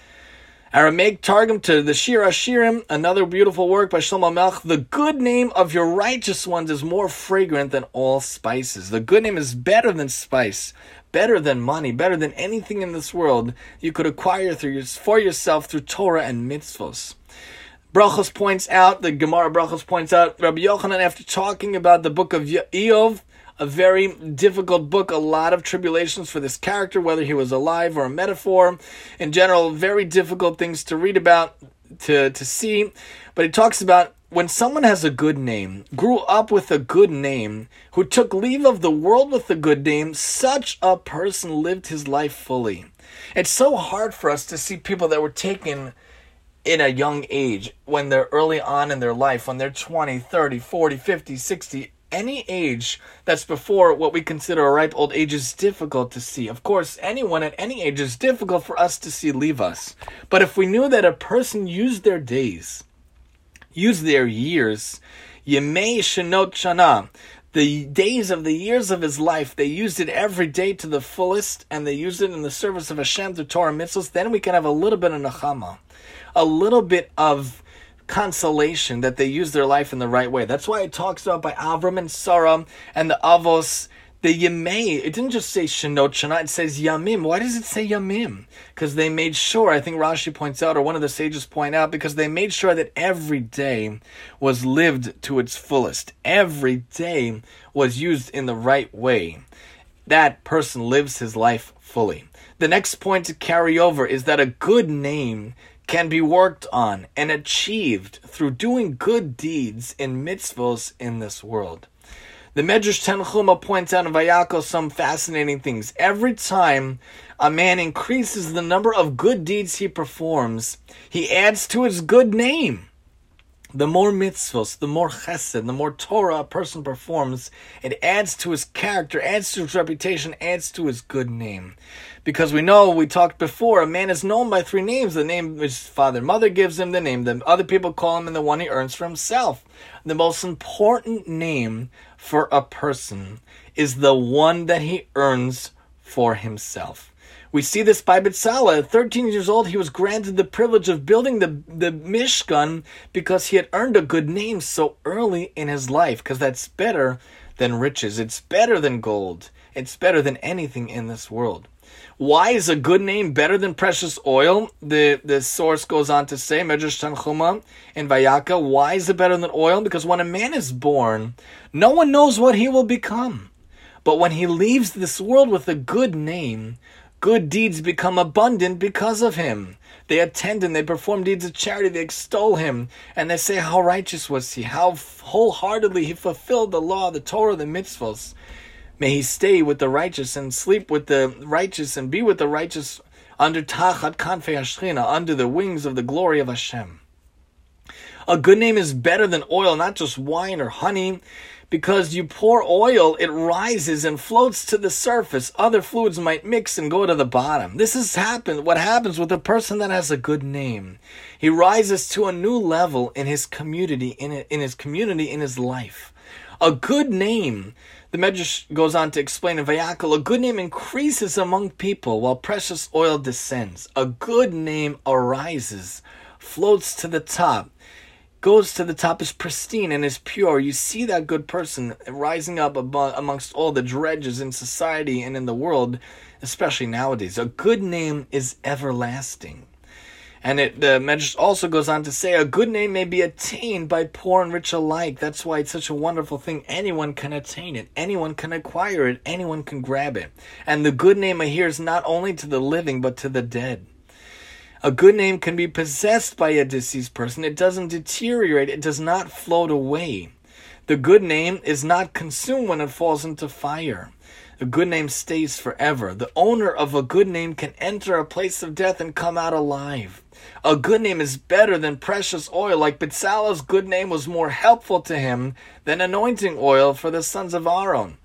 Aramaic Targum to the Shir Hashirim, another beautiful work by Shlomo Melech. The good name of your righteous ones is more fragrant than all spices. The good name is better than spice, better than money, better than anything in this world you could acquire for yourself through Torah and mitzvos. Brachos points out, the Gemara Brachos points out, Rabbi Yochanan, after talking about the book of Eov, a very difficult book, a lot of tribulations for this character, whether he was alive or a metaphor. In general, very difficult things to read about, to see. But he talks about when someone has a good name, grew up with a good name, who took leave of the world with a good name, such a person lived his life fully. It's so hard for us to see people that were taken in a young age, when they're early on in their life, when they're 20, 30, 40, 50, 60, any age that's before what we consider a ripe old age is difficult to see. Of course, anyone at any age is difficult for us to see leave us. But if we knew that a person used their days, used their years, Yemei Shenot Shana, the days of the years of his life, they used it every day to the fullest, and they used it in the service of Hashem through Torah and mitzvahs, then we can have a little bit of nachama, a little bit of consolation that they use their life in the right way. That's why it talks about by Avram and Sarah and the Avos, the Yemei. It didn't just say Shenot Shana, it says Yamim. Why does it say Yamim? Because they made sure, I think Rashi points out, or one of the sages point out, because they made sure that every day was lived to its fullest. Every day was used in the right way. That person lives his life fully. The next point to carry over is that a good name can be worked on and achieved through doing good deeds in mitzvos in this world. The Medrash Tanchuma points out in Vayakol some fascinating things. Every time a man increases the number of good deeds he performs, he adds to his good name. The more mitzvos, the more chesed, the more Torah a person performs, it adds to his character, adds to his reputation, adds to his good name. Because we know, we talked before, a man is known by 3 names. The name his father and mother gives him, the name that other people call him, and the one he earns for himself. The most important name for a person is the one that he earns for himself. We see this by Betzalel. At 13 years old, he was granted the privilege of building the Mishkan because he had earned a good name so early in his life, because that's better than riches. It's better than gold. It's better than anything in this world. Why is a good name better than precious oil? The source goes on to say, Medrash Tanchuma in Vayaka, why is it better than oil? Because when a man is born, no one knows what he will become. But when he leaves this world with a good name, good deeds become abundant because of him. They attend him, they perform deeds of charity, they extol him, and they say how righteous was he, how wholeheartedly he fulfilled the law, the Torah, the mitzvahs. May he stay with the righteous and sleep with the righteous and be with the righteous under Tachat Kanfei Hashchina, under the wings of the glory of Hashem. A good name is better than oil, not just wine or honey. Because you pour oil, it rises and floats to the surface. Other fluids might mix and go to the bottom. This has happened. What happens with a person that has a good name? He rises to a new level in his community, in his life. A good name, the Medrash goes on to explain in Vayakal, a good name increases among people while precious oil descends. A good name arises, floats to the top, goes to the top, is pristine and is pure. You see that good person rising up amongst all the dredges in society and in the world, especially nowadays. A good name is everlasting. And the Medrash also goes on to say, a good name may be attained by poor and rich alike. That's why it's such a wonderful thing. Anyone can attain it. Anyone can acquire it. Anyone can grab it. And the good name adheres not only to the living, but to the dead. A good name can be possessed by a deceased person. It doesn't deteriorate. It does not float away. The good name is not consumed when it falls into fire. A good name stays forever. The owner of a good name can enter a place of death and come out alive. A good name is better than precious oil. Like Bezalel's good name was more helpful to him than anointing oil for the sons of Aaron.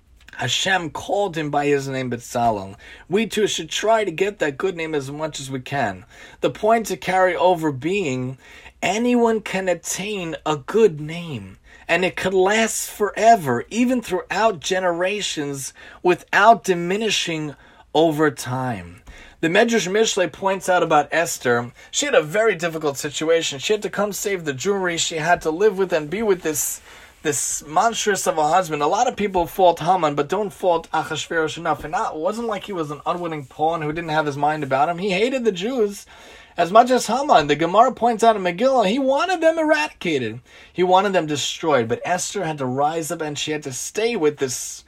Hashem called him by his name Bezalel. We too should try to get that good name as much as we can. The point to carry over being, anyone can attain a good name. And it could last forever, even throughout generations, without diminishing over time. The Medrash Mishlei points out about Esther. She had a very difficult situation. She had to come save the Jewry. She had to live with and be with this monstrous of a husband. A lot of people fault Haman, but don't fault Achashverosh enough. And it wasn't like he was an unwitting pawn who didn't have his mind about him. He hated the Jews as much as Haman. The Gemara points out in Megillah, he wanted them eradicated. He wanted them destroyed. But Esther had to rise up and she had to stay with this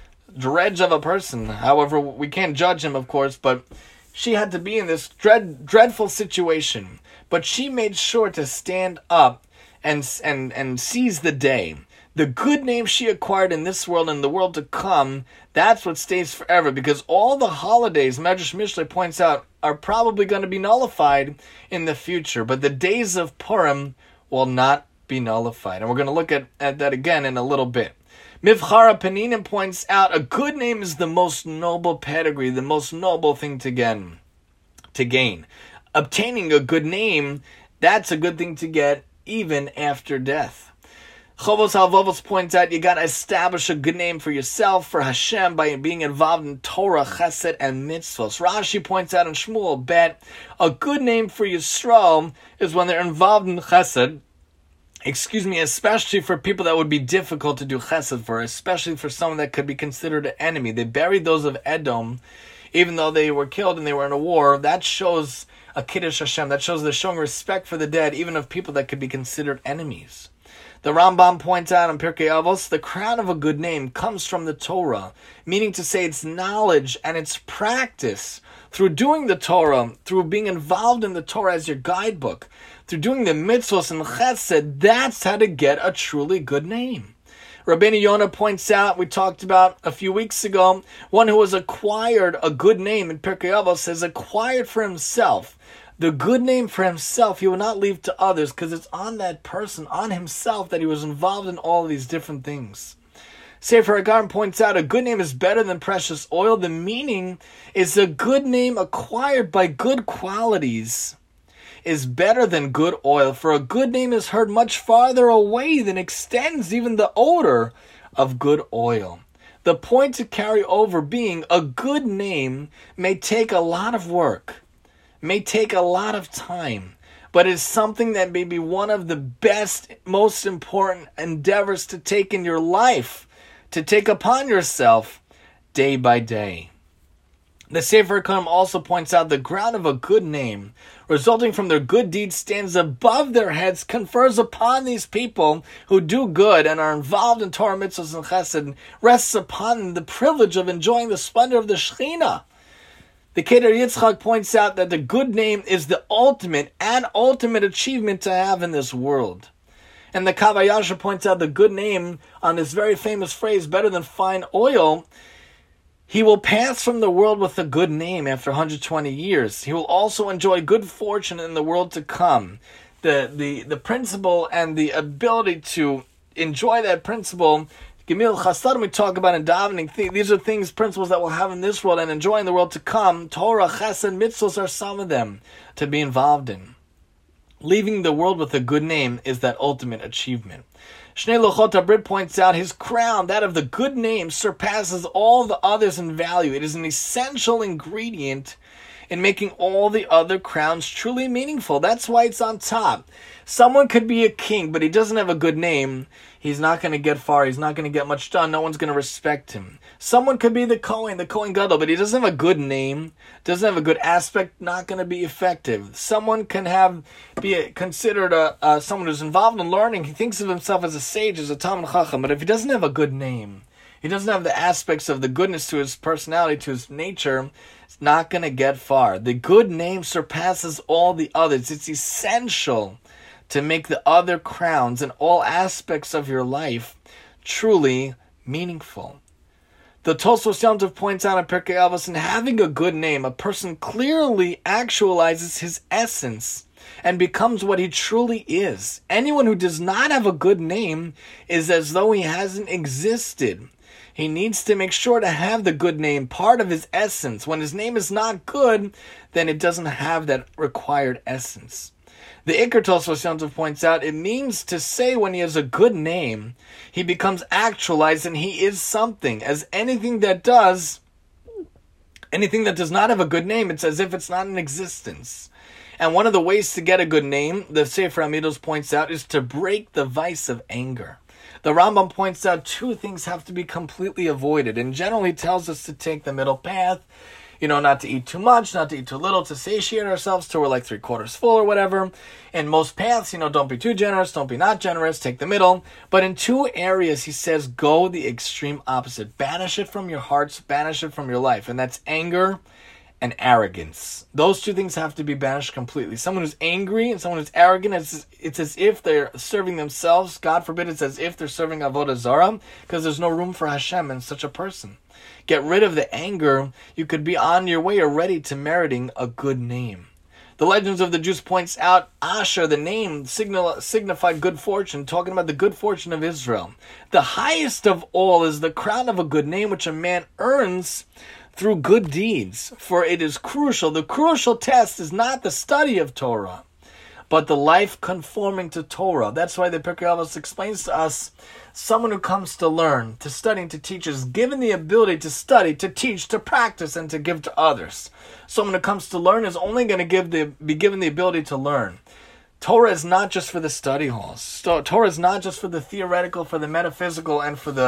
dredge of a person. However, we can't judge him, of course, but she had to be in this dreadful situation. But she made sure to stand up and seize the day. The good name she acquired in this world and the world to come, that's what stays forever. Because all the holidays, Medrash Mishlei points out, are probably going to be nullified in the future. But the days of Purim will not be nullified. And we're going to look at that again in a little bit. Mivchara Peninim points out, a good name is the most noble pedigree, the most noble thing to gain. Obtaining a good name, that's a good thing to get even after death. Chovos HaLevavos points out, you got to establish a good name for yourself, for Hashem, by being involved in Torah, Chesed, and Mitzvos. Rashi points out in Shmuel Bet, a good name for Yisrael is when they're involved in Chesed, especially for people that would be difficult to do chesed for, especially for someone that could be considered an enemy. They buried those of Edom, even though they were killed and they were in a war. That shows a Kiddush Hashem. That shows they're showing respect for the dead, even of people that could be considered enemies. The Rambam points out in Pirkei Avos, the crown of a good name comes from the Torah, meaning to say it's knowledge and it's practice. Through doing the Torah, through being involved in the Torah as your guidebook, through doing the mitzvos and chesed, that's how to get a truly good name. Rabbeinu Yonah points out, we talked about a few weeks ago, one who has acquired a good name in Pirkei Avos has acquired for himself. The good name for himself he will not leave to others because it's on that person, on himself, that he was involved in all of these different things. Sefer HaGaon points out, a good name is better than precious oil. The meaning is a good name acquired by good qualities is better than good oil, for a good name is heard much farther away than extends even the odor of good oil. The point to carry over being a good name may take a lot of work, may take a lot of time, but is something that may be one of the best, most important endeavors to take in your life, to take upon yourself day by day. The Sefer HaKadosh also points out the ground of a good name, resulting from their good deeds, stands above their heads, confers upon these people who do good and are involved in Torah, mitzvahs, and chesed, rests upon them the privilege of enjoying the splendor of the Shekhinah. The Keder Yitzchak points out that the good name is the ultimate achievement to have in this world. And the Kavayasha points out the good name on this very famous phrase, better than fine oil. He will pass from the world with a good name after 120 years. He will also enjoy good fortune in the world to come. The principle and the ability to enjoy that principle, Gemil Chasadim, we talk about in davening. These are principles that we'll have in this world and enjoy in the world to come. Torah, Chesed, Mitzvos are some of them to be involved in. Leaving the world with a good name is that ultimate achievement. Shnei Luchot HaBrit points out his crown, that of the good name, surpasses all the others in value. It is an essential ingredient in making all the other crowns truly meaningful. That's why it's on top. Someone could be a king, but he doesn't have a good name. He's not going to get far. He's not going to get much done. No one's going to respect him. Someone could be the Kohen Gadol, but he doesn't have a good name, doesn't have a good aspect, not going to be effective. Someone can be considered someone who's involved in learning. He thinks of himself as a sage, as a Talmid Chacham, but if he doesn't have a good name, he doesn't have the aspects of the goodness to his personality, to his nature, it's not going to get far. The good name surpasses all the others. It's essential to make the other crowns and all aspects of your life truly meaningful. The Tosfos Yom Tov points out in Pirkei Avos, in having a good name, a person clearly actualizes his essence and becomes what he truly is. Anyone who does not have a good name is as though he hasn't existed. He needs to make sure to have the good name, part of his essence. When his name is not good, then it doesn't have that required essence. The Iker Tosfos Yom Tov points out, it means to say when he has a good name, he becomes actualized and he is something. As anything that does not have a good name, it's as if it's not in existence. And one of the ways to get a good name, the Sefer Amidos points out, is to break the vice of anger. The Rambam points out two things have to be completely avoided. And generally tells us to take the middle path. Not to eat too much, not to eat too little, to satiate ourselves till we're like 3/4 full or whatever. In most paths, don't be too generous, don't be not generous, take the middle. But in two areas, he says, go the extreme opposite. Banish it from your hearts, banish it from your life. And that's anger and arrogance. Those two things have to be banished completely. Someone who's angry and someone who's arrogant, it's as if they're serving themselves. God forbid, it's as if they're serving Avodah Zarah, because there's no room for Hashem in such a person. Get rid of the anger. You could be on your way already to meriting a good name. The Legends of the Jews points out Asher, the name, signified good fortune, talking about the good fortune of Israel. The highest of all is the crown of a good name, which a man earns through good deeds. For it is crucial. The crucial test is not the study of Torah, but the life conforming to Torah. That's why the Pirkei Avos explains to us, someone who comes to learn, to study, to teach is given the ability to study, to teach, to practice, and to give to others. Someone who comes to learn is only going to be given the ability to learn. Torah is not just for the study halls. Torah is not just for the theoretical, for the metaphysical, and for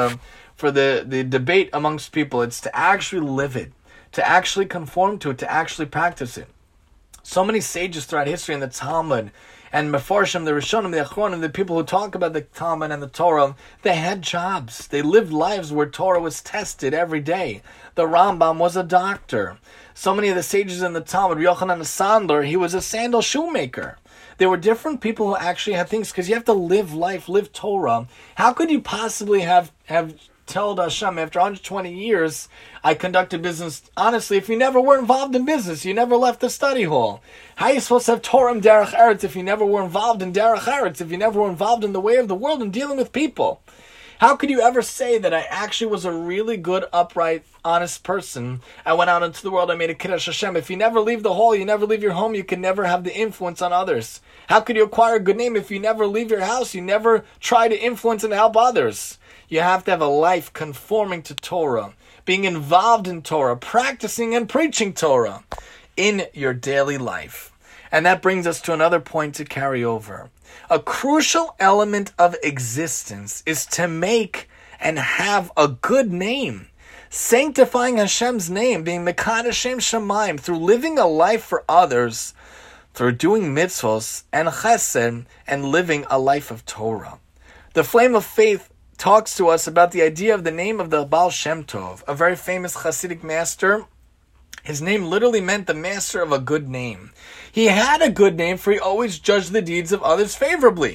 the debate amongst people. It's to actually live it, to actually conform to it, to actually practice it. So many sages throughout history in the Talmud and Mefarshim, the Rishonim, the Achronim, the people who talk about the Talmud and the Torah, they had jobs. They lived lives where Torah was tested every day. The Rambam was a doctor. So many of the sages in the Talmud, Yochanan Sandler, he was a sandal shoemaker. There were different people who actually had things, because you have to live life, live Torah. How could you possibly have told Hashem, after 120 years, I conducted business honestly, if you never were involved in business, you never left the study hall? How are you supposed to have Torah and Derech Eretz if you never were involved in Derech Eretz, if you never were involved in the way of the world and dealing with people? How could you ever say that I actually was a really good, upright, honest person? I went out into the world, I made a Kiddush Hashem. If you never leave the hall, you never leave your home, you can never have the influence on others. How could you acquire a good name if you never leave your house, you never try to influence and help others? You have to have a life conforming to Torah, being involved in Torah, practicing and preaching Torah in your daily life. And that brings us to another point to carry over. A crucial element of existence is to make and have a good name. Sanctifying Hashem's name, being Mekadosh Shem Shemaim, through living a life for others, through doing mitzvos and chesed, and living a life of Torah. The Flame of Faith talks to us about the idea of the name of the Baal Shem Tov, a very famous Hasidic master. His name literally meant the master of a good name. He had a good name, for he always judged the deeds of others favorably.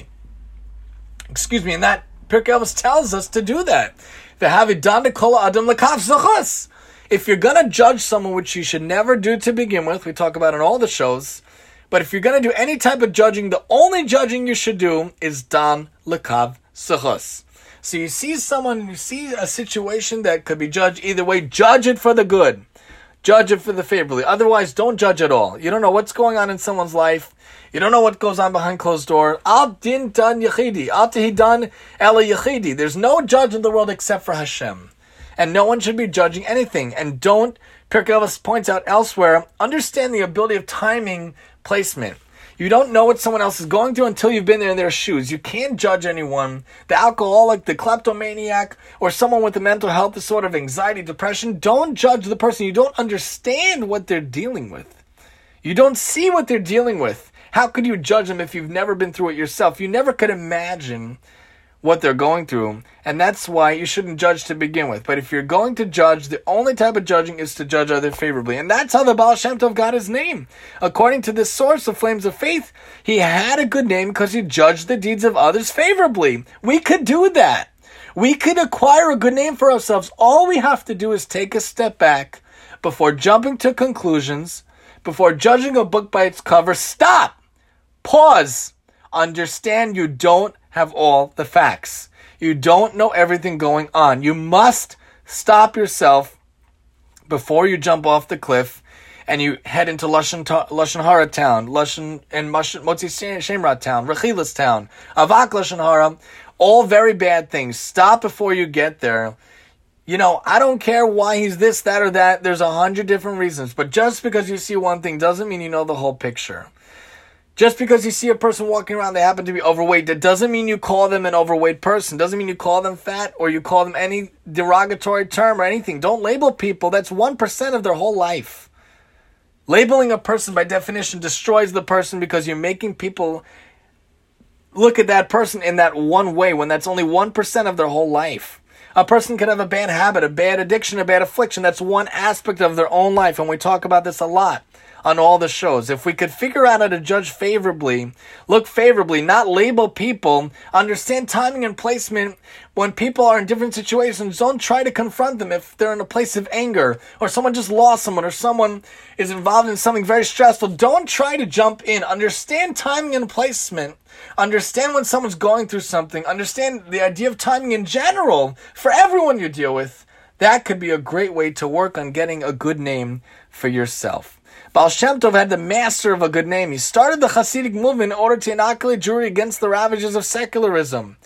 And that Pirkei Avos tells us to do that. If you're going to judge someone, which you should never do to begin with, we talk about it in all the shows, but if you're going to do any type of judging, the only judging you should do is dan lekav sechus. So you see someone, you see a situation that could be judged either way, judge it for the good. judge it for the favorably. Otherwise, don't judge at all. You don't know what's going on in someone's life. You don't know what goes on behind closed doors. Al din dan yachidi. Al tehidan ela yachidi. There's no judge in the world except for Hashem. And no one should be judging anything. And don't, Pirkei Avos points out elsewhere, understand the ability of timing placement. You don't know what someone else is going through until you've been there in their shoes. You can't judge anyone. The alcoholic, the kleptomaniac, or someone with a mental health disorder of anxiety, depression. Don't judge the person. You don't understand what they're dealing with. You don't see what they're dealing with. How could you judge them if you've never been through it yourself? You never could imagine what they're going through, and that's why you shouldn't judge to begin with. But if you're going to judge, the only type of judging is to judge others favorably, and that's how the Baal Shem Tov got his name. According to this source of Flames of Faith, he had a good name because he judged the deeds of others favorably. We could do that. We could acquire a good name for ourselves. All we have to do is take a step back before jumping to conclusions, before judging a book by its cover. Stop! Pause! Understand you don't have all the facts. You don't know everything going on. You must stop yourself before you jump off the cliff and you head into Lashon Hara town, Motzi Shemra town, Rechilas town, Avak Lashon Hara, all very bad things. Stop before you get there. You know, I don't care why he's this, that, or that. There's 100 different reasons. But just because you see one thing doesn't mean you know the whole picture. Just because you see a person walking around, they happen to be overweight, that doesn't mean you call them an overweight person. Doesn't mean you call them fat or you call them any derogatory term or anything. Don't label people. That's 1% of their whole life. Labeling a person by definition destroys the person because you're making people look at that person in that one way when that's only 1% of their whole life. A person can have a bad habit, a bad addiction, a bad affliction. That's one aspect of their own life, and we talk about this a lot on all the shows. If we could figure out how to judge favorably, look favorably, not label people, understand timing and placement. When people are in different situations, don't try to confront them if they're in a place of anger, or someone just lost someone, or someone is involved in something very stressful. Don't try to jump in. Understand timing and placement. Understand when someone's going through something. Understand the idea of timing in general for everyone you deal with. That could be a great way to work on getting a good name for yourself. Baal Shem Tov had the master of a good name. He started the Hasidic movement in order to inoculate Jewry against the ravages of secularism.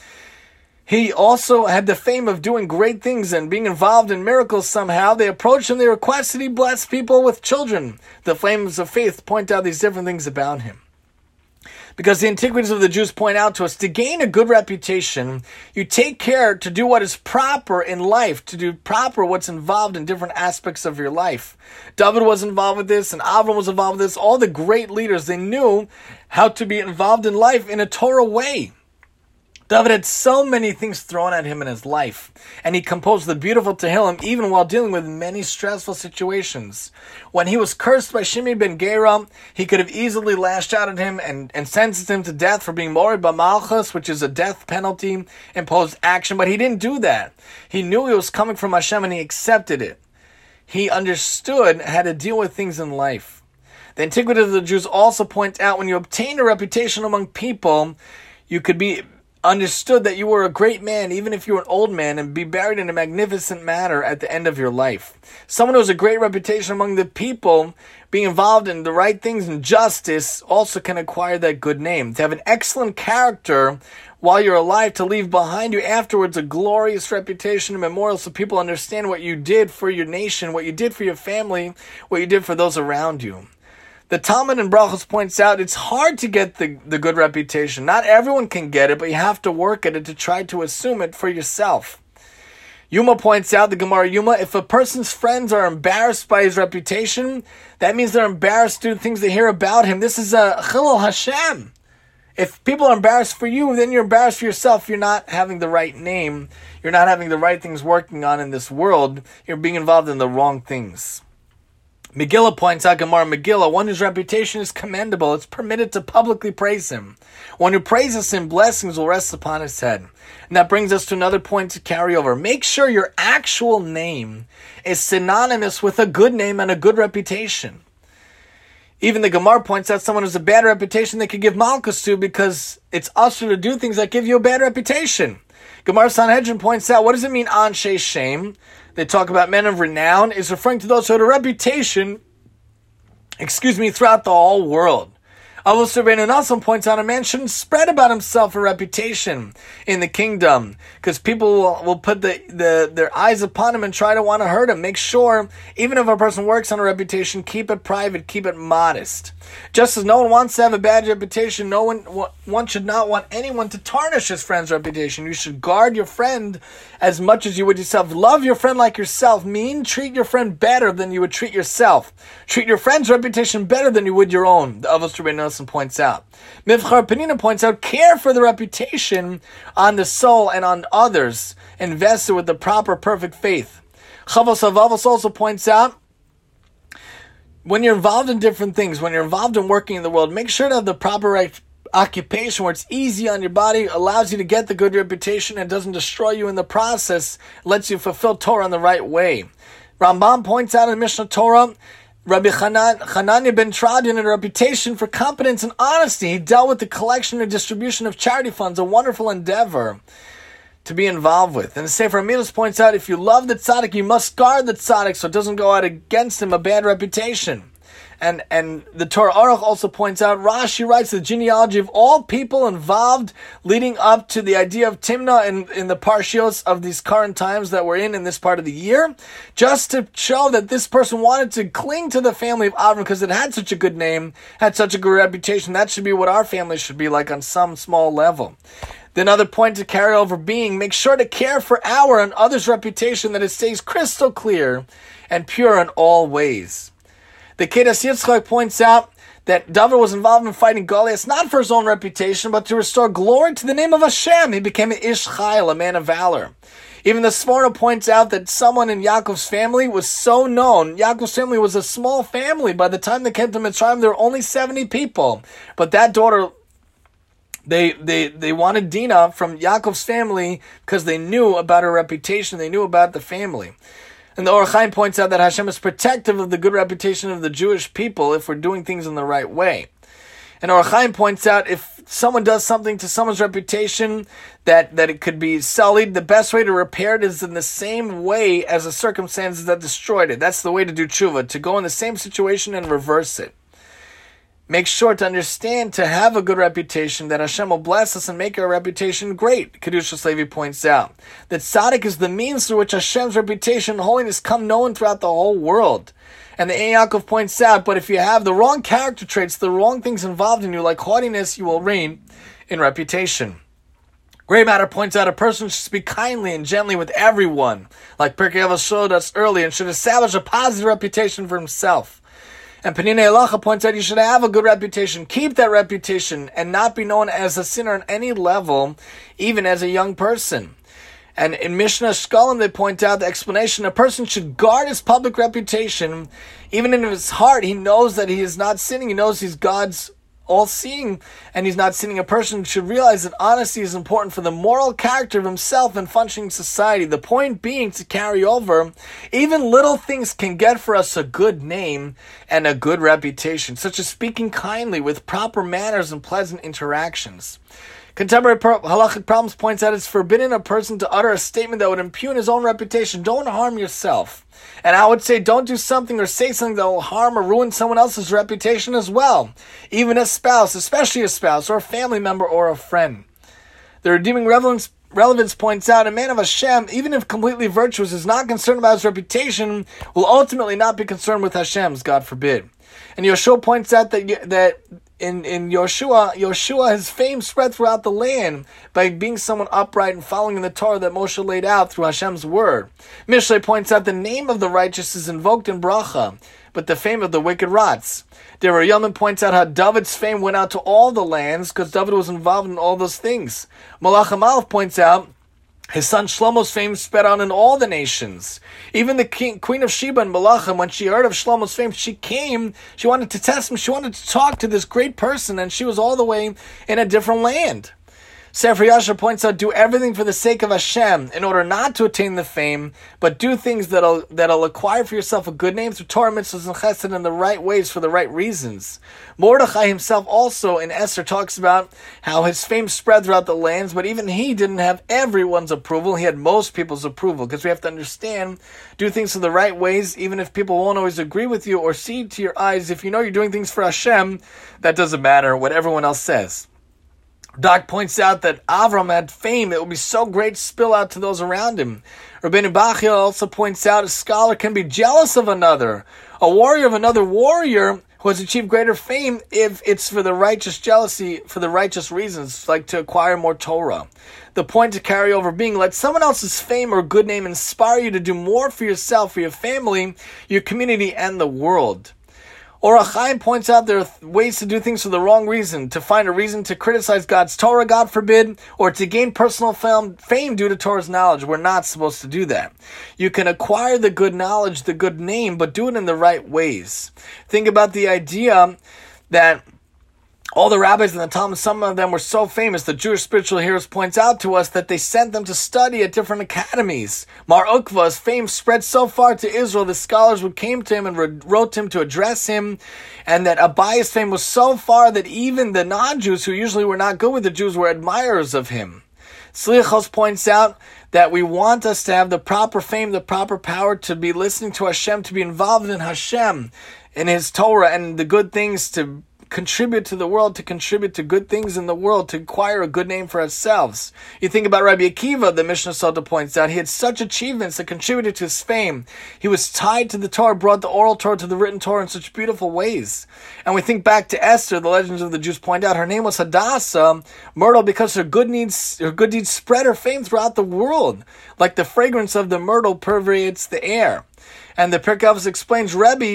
He also had the fame of doing great things and being involved in miracles somehow. They approached him, they requested he bless people with children. The Flames of Faith point out these different things about him. Because the antiquities of the Jews point out to us, to gain a good reputation, you take care to do what is proper in life, to do proper what's involved in different aspects of your life. David was involved with this, and Avram was involved with this. All the great leaders, they knew how to be involved in life in a Torah way. David had so many things thrown at him in his life, and he composed the beautiful Tehillim even while dealing with many stressful situations. When he was cursed by Shimei ben Gera, he could have easily lashed out at him and sentenced him to death for being morid b'malchus, which is a death penalty imposed action, but he didn't do that. He knew it was coming from Hashem and he accepted it. He understood how to deal with things in life. The antiquities of the Jews also point out when you obtain a reputation among people, you could be understood that you were a great man, even if you were an old man, and be buried in a magnificent manner at the end of your life. Someone who has a great reputation among the people, being involved in the right things and justice, also can acquire that good name. To have an excellent character while you're alive, to leave behind you afterwards a glorious reputation and memorial so people understand what you did for your nation, what you did for your family, what you did for those around you. The Talmud in Brachos points out it's hard to get the good reputation. Not everyone can get it, but you have to work at it to try to assume it for yourself. Yuma points out, the Gemara Yuma, if a person's friends are embarrassed by his reputation, that means they're embarrassed due to things they hear about him. This is a Chilul Hashem. If people are embarrassed for you, then you're embarrassed for yourself. You're not having the right name. You're not having the right things working on in this world. You're being involved in the wrong things. Megillah points out, Gemara Megillah, one whose reputation is commendable, it's permitted to publicly praise him. One who praises him, blessings will rest upon his head. And that brings us to another point to carry over. Make sure your actual name is synonymous with a good name and a good reputation. Even the Gemara points out someone who has a bad reputation they could give malchus to because it's usher to do things that give you a bad reputation. Gemara Sanhedrin points out, what does it mean, Anshe Shem? They talk about men of renown. It's referring to those who had a reputation, throughout the whole world. Avos Rabbeinu Nassim points out a man shouldn't spread about himself a reputation in the kingdom, because people will put their eyes upon him and try to want to hurt him. Make sure, even if a person works on a reputation, keep it private, keep it modest. Just as no one wants to have a bad reputation, one should not want anyone to tarnish his friend's reputation. You should guard your friend as much as you would yourself. Love your friend like yourself. Treat your friend better than you would treat yourself. Treat your friend's reputation better than you would your own, the Avos Rabbeinu Nassim points out. Mivchar Penina points out, care for the reputation on the soul and on others. Invest it with the proper, perfect faith. Chavos Avavos also points out, when you're involved in different things, when you're involved in working in the world, make sure to have the proper occupation where it's easy on your body, allows you to get the good reputation, and doesn't destroy you in the process, lets you fulfill Torah in the right way. Rambam points out in Mishnah Torah, Rabbi Hanania ben Tradian had a reputation for competence and honesty. He dealt with the collection and distribution of charity funds, a wonderful endeavor to be involved with. And the Sefer Amidas points out, if you love the tzaddik, you must guard the tzaddik so it doesn't go out against him a bad reputation. And the Torah Aruch also points out, Rashi writes the genealogy of all people involved leading up to the idea of Timnah in the parshios of these current times that we're in this part of the year, just to show that this person wanted to cling to the family of Avram because it had such a good name, had such a good reputation. That should be what our family should be like on some small level. The another point to carry over being, make sure to care for our and others' reputation, that it stays crystal clear and pure in all ways. The Kedas Yitzchak points out that David was involved in fighting Goliath not for his own reputation, but to restore glory to the name of Hashem. He became an Ish Chayil, a man of valor. Even the Sforno points out that someone in Yaakov's family was so known. Yaakov's family was a small family. By the time they came to Mitzrayim, there were only 70 people. But that daughter, they wanted Dinah from Yaakov's family because they knew about her reputation. They knew about the family. And the Or Chaim points out that Hashem is protective of the good reputation of the Jewish people if we're doing things in the right way. And Or Chaim points out, if someone does something to someone's reputation that it could be sullied, the best way to repair it is in the same way as the circumstances that destroyed it. That's the way to do tshuva, to go in the same situation and reverse it. Make sure to understand, to have a good reputation, that Hashem will bless us and make our reputation great. Kedushas Levi points out that tzaddik is the means through which Hashem's reputation and holiness come known throughout the whole world. And the Ein Yaakov points out, but if you have the wrong character traits, the wrong things involved in you, like haughtiness, you will reign in reputation. Grey Matter points out a person should speak kindly and gently with everyone, like Pirkei Avos showed us earlier, and should establish a positive reputation for himself. And Penina Elacha points out you should have a good reputation, keep that reputation, and not be known as a sinner on any level, even as a young person. And in Mishnah Shkolim, they point out the explanation, a person should guard his public reputation, even in his heart he knows that he is not sinning, he knows he's God's all-seeing, and he's not sinning. A person should realize that honesty is important for the moral character of himself and functioning society. The point being to carry over, even little things can get for us a good name and a good reputation, such as speaking kindly with proper manners and pleasant interactions. Contemporary Halachic Problems points out it's forbidden a person to utter a statement that would impugn his own reputation. Don't harm yourself. And I would say don't do something or say something that will harm or ruin someone else's reputation as well. Even a spouse, especially a spouse or a family member or a friend. The Redeeming Relevance points out a man of Hashem, even if completely virtuous, is not concerned about his reputation, will ultimately not be concerned with Hashem's, God forbid. And Yoshua points out that in Yoshua, his fame spread throughout the land by being someone upright and following in the Torah that Moshe laid out through Hashem's word. Mishlei points out the name of the righteous is invoked in bracha, but the fame of the wicked rots. Devar Yamin points out how David's fame went out to all the lands because David was involved in all those things. Malach Amalef points out his son Shlomo's fame spread out in all the nations. Even the Queen of Sheba and Malachim, when she heard of Shlomo's fame, she came, she wanted to test him, she wanted to talk to this great person, and she was all the way in a different land. Sefer Yashar points out, do everything for the sake of Hashem in order not to attain the fame, but do things that'll acquire for yourself a good name through Torah, mitzvahs, and chesed in the right ways for the right reasons. Mordechai himself also in Esther talks about how his fame spread throughout the lands, but even he didn't have everyone's approval. He had most people's approval, because we have to understand, do things in the right ways, even if people won't always agree with you or see to your eyes. If you know you're doing things for Hashem, that doesn't matter what everyone else says. Doc points out that Avram had fame. It would be so great to spill out to those around him. Rabbeinu Bachia also points out a scholar can be jealous of another, a warrior of another warrior who has achieved greater fame if it's for the righteous jealousy, for the righteous reasons, like to acquire more Torah. The point to carry over being, let someone else's fame or good name inspire you to do more for yourself, for your family, your community, and the world. Or Chaim points out there are ways to do things for the wrong reason, to find a reason to criticize God's Torah, God forbid, or to gain personal fame due to Torah's knowledge. We're not supposed to do that. You can acquire the good knowledge, the good name, but do it in the right ways. Think about the idea that all the rabbis in the Talmud, some of them were so famous, the Jewish spiritual heroes points out to us that they sent them to study at different academies. Mar Ukva's fame spread so far to Israel, the scholars would came to him and wrote to him to address him, and that Abaya's fame was so far that even the non-Jews, who usually were not good with the Jews, were admirers of him. Slichos points out that we want us to have the proper fame, the proper power to be listening to Hashem, to be involved in Hashem, in His Torah, and the good things to contribute to the world, to contribute to good things in the world, to acquire a good name for ourselves. You think about Rabbi Akiva, the Mishnah Sota points out, he had such achievements that contributed to his fame. He was tied to the Torah, brought the oral Torah to the written Torah in such beautiful ways. And we think back to Esther, the legends of the Jews point out, her name was Hadassah, myrtle, because her good deeds spread her fame throughout the world, like the fragrance of the myrtle permeates the air. And the Pirkei Avos explains Rabbi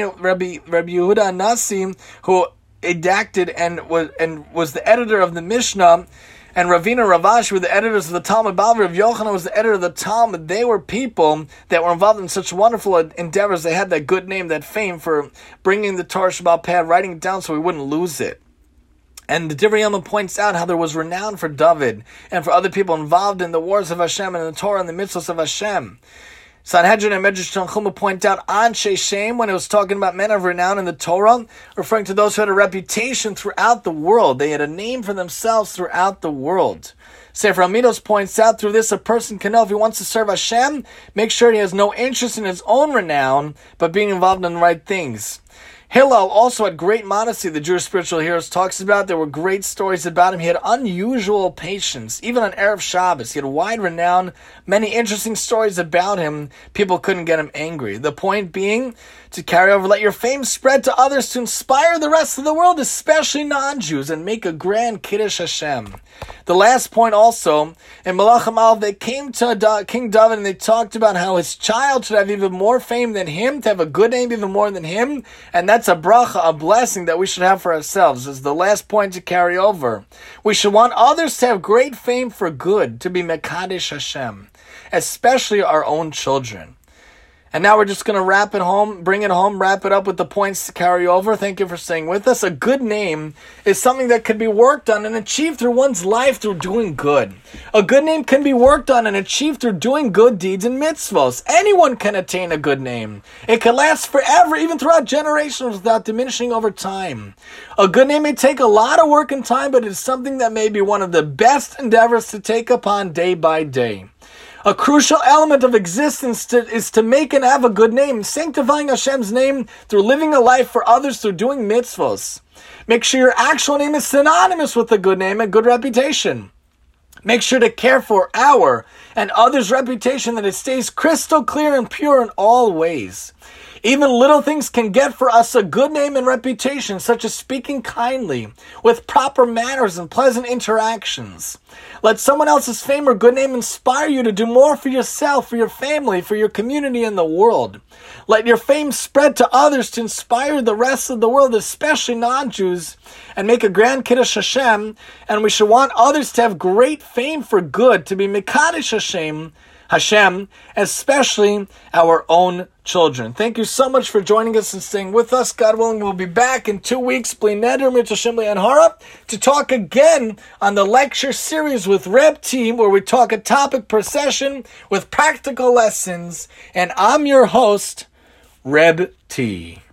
Yehuda Nasi, who redacted and was the editor of the Mishnah, and Ravina Ravash were the editors of the Talmud. Bavli Rav Yochanan was the editor of the Talmud. They were people that were involved in such wonderful endeavors. They had that good name, that fame for bringing the Torah Shabbat Peh, writing it down so we wouldn't lose it. And the Divrei Yoma points out how there was renown for David and for other people involved in the wars of Hashem and the Torah and the mitzvahs of Hashem. Sanhedrin and Medrash Tanchuma point out Anshe Shem when it was talking about men of renown in the Torah, referring to those who had a reputation throughout the world. They had a name for themselves throughout the world. Sefer Amidos points out through this a person can know if he wants to serve Hashem, make sure he has no interest in his own renown, but being involved in the right things. Hillel also had great modesty, the Jewish spiritual heroes talks about. There were great stories about him. He had unusual patience. Even on Erev Shabbos, he had wide renown, many interesting stories about him. People couldn't get him angry. The point being, to carry over, let your fame spread to others to inspire the rest of the world, especially non-Jews, and make a grand Kiddush Hashem. The last point also, in Malachim Aleph, they came to King David and they talked about how his child should have even more fame than him, to have a good name even more than him, and that's a bracha, a blessing that we should have for ourselves. This is the last point to carry over. We should want others to have great fame for good, to be Mekadesh Hashem, especially our own children. And now we're just going to bring it home, wrap it up with the points to carry over. Thank you for staying with us. A good name is something that can be worked on and achieved through one's life through doing good. A good name can be worked on and achieved through doing good deeds and mitzvos. Anyone can attain a good name. It can last forever, even throughout generations, without diminishing over time. A good name may take a lot of work and time, but it's something that may be one of the best endeavors to take upon day by day. A crucial element of existence is to make and have a good name, sanctifying Hashem's name through living a life for others through doing mitzvos. Make sure your actual name is synonymous with a good name and good reputation. Make sure to care for our and others' reputation, that it stays crystal clear and pure in all ways. Even little things can get for us a good name and reputation, such as speaking kindly, with proper manners and pleasant interactions. Let someone else's fame or good name inspire you to do more for yourself, for your family, for your community and the world. Let your fame spread to others to inspire the rest of the world, especially non-Jews, and make a grand Kiddush Hashem. And we should want others to have great fame for good, to be Mekadesh Hashem, especially our own children. Thank you so much for joining us and staying with us. God willing, we'll be back in 2 weeks, Bli Neder Mitzvah Shimli and Hara, to talk again on the lecture series with Reb T, where we talk a topic per session with practical lessons. And I'm your host, Reb T.